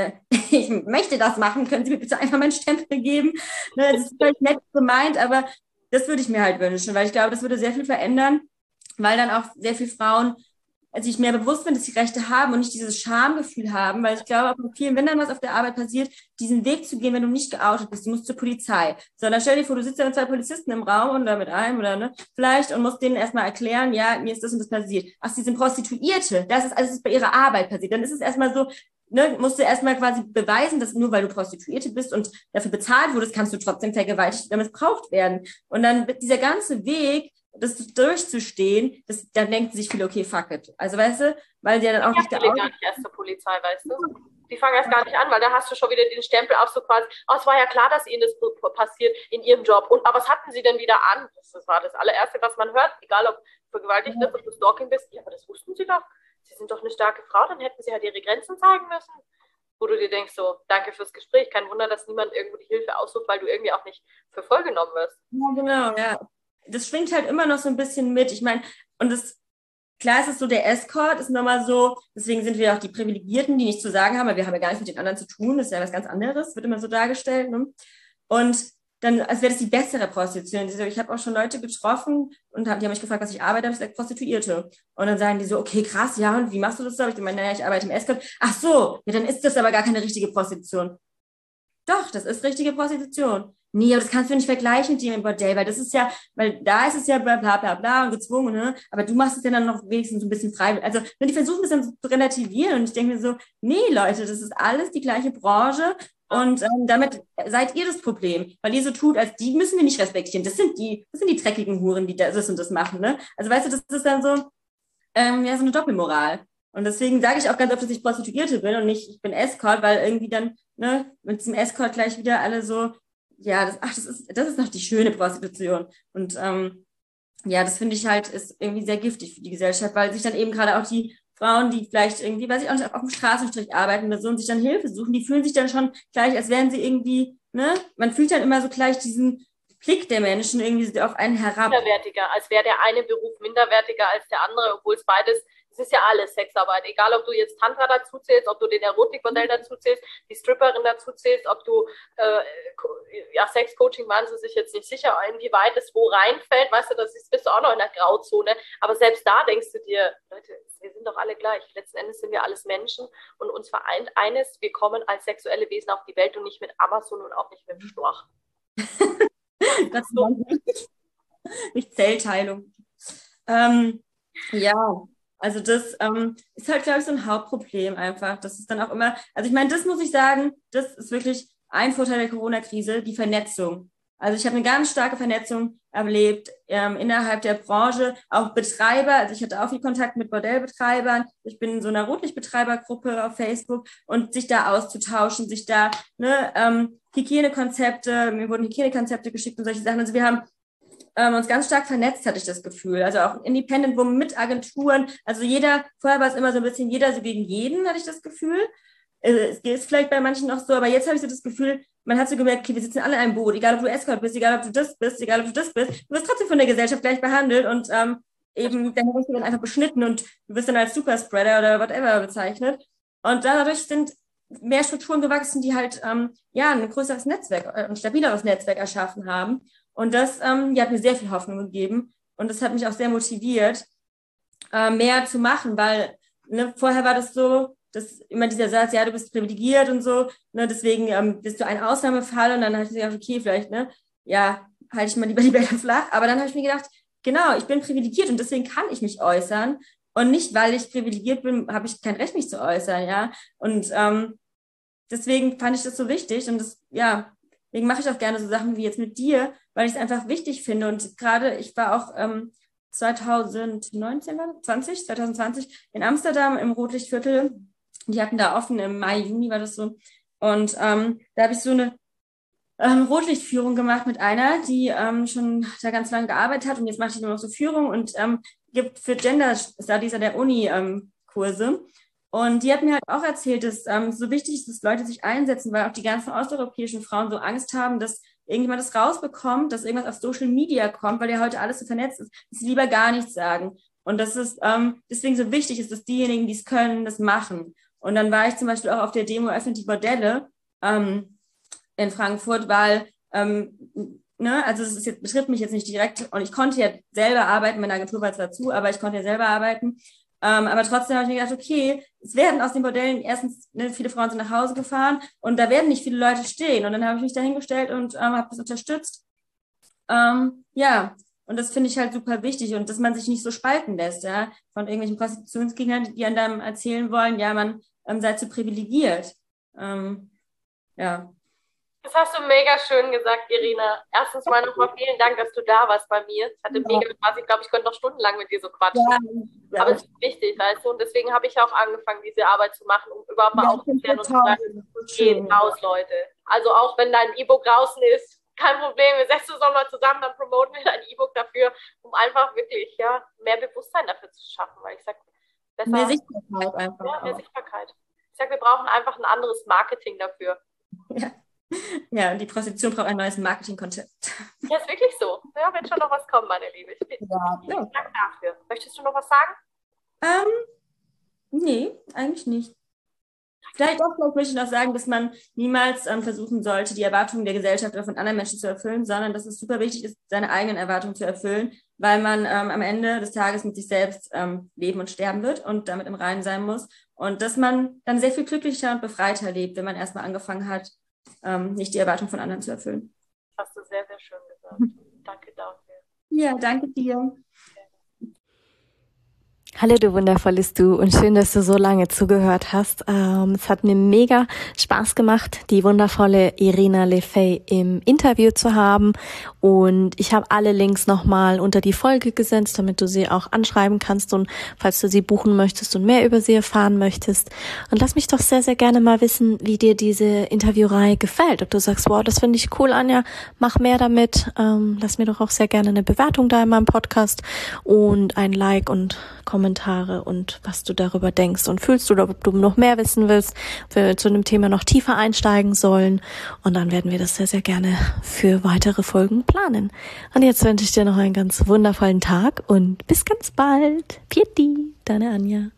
Ich möchte das machen, können Sie mir bitte einfach meinen Stempel geben? Ne, das ist vielleicht nett gemeint, aber das würde ich mir halt wünschen, weil ich glaube, das würde sehr viel verändern, weil dann auch sehr viele Frauen sich mehr bewusst sind, dass sie Rechte haben und nicht dieses Schamgefühl haben, weil ich glaube, auch mit vielen Männern, was auf der Arbeit passiert, diesen Weg zu gehen, wenn du nicht geoutet bist, du musst zur Polizei. Sondern stell dir vor, du sitzt ja mit 2 Polizisten im Raum und da mit einem oder ne, vielleicht und musst denen erstmal erklären, ja, mir ist das und das passiert. Ach, sie sind Prostituierte, das ist alles bei ihrer Arbeit passiert. Dann ist es erstmal so, ne, musst du erstmal quasi beweisen, dass nur weil du Prostituierte bist und dafür bezahlt wurdest, kannst du trotzdem vergewaltigt oder missbraucht werden. Und dann dieser ganze Weg, das durchzustehen, dann denken sich viele, okay, fuck it. Also, weißt du, weil die ja dann auch nicht geoutet gar nicht erst zur Polizei, weißt du? Die fangen erst gar nicht an, weil da hast du schon wieder den Stempel auf so quasi, oh, es war ja klar, dass ihnen das passiert in ihrem Job. Und aber was hatten sie denn wieder an? Das war das allererste, was man hört, egal ob vergewaltigt ist, ob du Stalking bist. Ja, aber das wussten sie doch. Sie sind doch eine starke Frau, dann hätten sie halt ihre Grenzen zeigen müssen. Wo du dir denkst, so, danke fürs Gespräch. Kein Wunder, dass niemand irgendwo die Hilfe aussucht, weil du irgendwie auch nicht für voll genommen wirst. Ja, genau, ja. Das schwingt halt immer noch so ein bisschen mit. Ich meine, und das, klar ist es so, der Escort ist nochmal so, deswegen sind wir auch die Privilegierten, die nichts zu sagen haben, weil wir haben ja gar nichts mit den anderen zu tun, das ist ja was ganz anderes, wird immer so dargestellt. Ne? Und dann, als wäre das die bessere Prostitution. Ich habe auch schon Leute getroffen und die haben mich gefragt, was ich arbeite, habe ich gesagt, Prostituierte. Und dann sagen die so, okay, krass, ja, und wie machst du das so? Hab ich gemeint, naja, ich arbeite im Escort. Ach so, ja, dann ist das aber gar keine richtige Prostitution. Doch, das ist richtige Prostitution. Nee, aber das kannst du nicht vergleichen mit dir im Bordell, weil das ist ja, weil da ist es ja bla bla bla bla und gezwungen, ne? Aber du machst es ja dann noch wenigstens ein bisschen frei. Also, die versuchen das dann so zu relativieren und ich denke mir so, nee, Leute, das ist alles die gleiche Branche und damit seid ihr das Problem, weil ihr so tut, als die müssen wir nicht respektieren. Das sind die dreckigen Huren, die das und das machen, ne? Also, weißt du, das ist dann so, ja, so eine Doppelmoral. Und deswegen sage ich auch ganz oft, dass ich Prostituierte bin und nicht, ich bin Escort, weil irgendwie dann, ne, mit diesem Escort gleich wieder alle so, ja, das ist noch die schöne Prostitution. Und ja, das finde ich halt, ist irgendwie sehr giftig für die Gesellschaft, weil sich dann eben gerade auch die Frauen, die vielleicht irgendwie, weiß ich auch nicht, auf dem Straßenstrich arbeiten oder so und sich dann Hilfe suchen, die fühlen sich dann schon gleich, als wären sie irgendwie, ne, man fühlt dann immer so gleich diesen Blick der Menschen irgendwie auf einen herab. Minderwertiger, als wäre der eine Beruf minderwertiger als der andere, obwohl es beides, es ist ja alles Sexarbeit, egal ob du jetzt Tantra dazu zählst, ob du den Erotikmodell dazu zählst, die Stripperin dazu zählst, ob du ja, Sexcoaching waren sie sich jetzt nicht sicher, inwieweit es wo reinfällt, weißt du, bist du auch noch in der Grauzone, aber selbst da denkst du dir, Leute, wir sind doch alle gleich, letzten Endes sind wir alles Menschen und uns vereint eines, wir kommen als sexuelle Wesen auf die Welt und nicht mit Amazon und auch nicht mit dem Storch. Das ist nicht Zellteilung. Ja, also das ist halt, glaube ich, so ein Hauptproblem einfach. Das ist dann auch immer, also ich meine, das muss ich sagen, das ist wirklich ein Vorteil der Corona-Krise, die Vernetzung. Also ich habe eine ganz starke Vernetzung erlebt innerhalb der Branche, auch Betreiber, also ich hatte auch viel Kontakt mit Bordellbetreibern, ich bin in so einer Rotlichtbetreibergruppe auf Facebook und sich da auszutauschen, sich da Hygienekonzepte, mir wurden Hygienekonzepte geschickt und solche Sachen. Also wir haben uns ganz stark vernetzt, hatte ich das Gefühl. Also auch Independent Women mit Agenturen. Also vorher war es immer so ein bisschen jeder so gegen jeden, hatte ich das Gefühl. Es ist vielleicht bei manchen noch so, aber jetzt habe ich so das Gefühl, man hat so gemerkt, okay, wir sitzen alle in einem Boot, egal ob du Escort bist, egal ob du das bist, egal ob du das bist, du wirst trotzdem von der Gesellschaft gleich behandelt und eben, dann wirst du dann einfach beschnitten und du wirst dann als Superspreader oder whatever bezeichnet. Und dadurch sind mehr Strukturen gewachsen, die halt ein größeres Netzwerk, ein stabileres Netzwerk erschaffen haben. Und das hat mir sehr viel Hoffnung gegeben und das hat mich auch sehr motiviert, mehr zu machen, weil vorher war das so, dass immer dieser Satz, ja, du bist privilegiert und so, deswegen bist du ein Ausnahmefall und dann habe ich gedacht, okay, vielleicht, halte ich mal lieber die Bälle flach, aber dann habe ich mir gedacht, genau, ich bin privilegiert und deswegen kann ich mich äußern und nicht, weil ich privilegiert bin, habe ich kein Recht, mich zu äußern, ja, und deswegen fand ich das so wichtig und deswegen mache ich auch gerne so Sachen wie jetzt mit dir, weil ich es einfach wichtig finde. Und gerade, ich war auch 2020 in Amsterdam im Rotlichtviertel. Die hatten da offen, im Mai, Juni war das so. Und da habe ich so eine Rotlichtführung gemacht mit einer, die schon da ganz lange gearbeitet hat. Und jetzt macht die nur noch so Führung und gibt für Gender Studies an der Uni Kurse. Und die hat mir halt auch erzählt, dass so wichtig ist, dass Leute sich einsetzen, weil auch die ganzen osteuropäischen Frauen so Angst haben, dass irgendjemand das rausbekommt, dass irgendwas auf Social Media kommt, weil ja heute alles so vernetzt ist, dass sie lieber gar nichts sagen. Und dass es deswegen so wichtig ist, dass diejenigen, die es können, das machen. Und dann war ich zum Beispiel auch auf der Demo Öffnet die Bordelle in Frankfurt, weil, also es betrifft mich jetzt nicht direkt und ich konnte ja selber arbeiten, meine Agentur war zwar zu, aber ich konnte ja selber arbeiten. Aber trotzdem habe ich mir gedacht, okay, es werden aus den Bordellen erstens, viele Frauen sind nach Hause gefahren und da werden nicht viele Leute stehen. Und dann habe ich mich dahingestellt und habe das unterstützt. Und das finde ich halt super wichtig und dass man sich nicht so spalten lässt, ja, von irgendwelchen Prostitutionsgegnern, die an einem erzählen wollen, ja, man sei zu privilegiert. Das hast du mega schön gesagt, Irina. Erstens mal nochmal vielen Dank, dass du da warst bei mir. Es hatte mega Spaß. Ich glaube, ich könnte noch stundenlang mit dir so quatschen. Ja. Aber es ist wichtig, weißt du? Und deswegen habe ich auch angefangen, diese Arbeit zu machen, um überhaupt mal aufzuklären und zu sagen, geht raus, Leute. Also auch wenn dein E-Book draußen ist, kein Problem, wir setzen uns nochmal zusammen, dann promoten wir dein E-Book dafür, um einfach wirklich mehr Bewusstsein dafür zu schaffen. Weil ich sage, besser... Mehr Sichtbarkeit einfach. Ja, mehr Sichtbarkeit. Ich sage, wir brauchen einfach ein anderes Marketing dafür. Ja, die Prostitution braucht ein neues Marketingkonzept. Ja, ist wirklich so. Ja, wird schon noch was kommen, meine Liebe. Vielen Dank dafür. Möchtest du noch was sagen? Nee, eigentlich nicht. Vielleicht möchte ich noch sagen, dass man niemals versuchen sollte, die Erwartungen der Gesellschaft oder von anderen Menschen zu erfüllen, sondern dass es super wichtig ist, seine eigenen Erwartungen zu erfüllen, weil man am Ende des Tages mit sich selbst leben und sterben wird und damit im Reinen sein muss. Und dass man dann sehr viel glücklicher und befreiter lebt, wenn man erstmal angefangen hat, nicht die Erwartung von anderen zu erfüllen. Hast du sehr, sehr schön gesagt. Danke dafür. Ja, danke dir. Hallo, du wundervolles Du und schön, dass du so lange zugehört hast. Es hat mir mega Spaß gemacht, die wundervolle Irina Le Fay im Interview zu haben und ich habe alle Links nochmal unter die Folge gesetzt, damit du sie auch anschreiben kannst und falls du sie buchen möchtest und mehr über sie erfahren möchtest. Und lass mich doch sehr, sehr gerne mal wissen, wie dir diese Interviewreihe gefällt. Ob du sagst, wow, das finde ich cool, Anja, mach mehr damit. Lass mir doch auch sehr gerne eine Bewertung da in meinem Podcast und ein Like und Kommentare und was du darüber denkst und fühlst oder ob du noch mehr wissen willst, ob wir zu einem Thema noch tiefer einsteigen sollen und dann werden wir das sehr, sehr gerne für weitere Folgen planen. Und jetzt wünsche ich dir noch einen ganz wundervollen Tag und bis ganz bald. Pieti, deine Anja.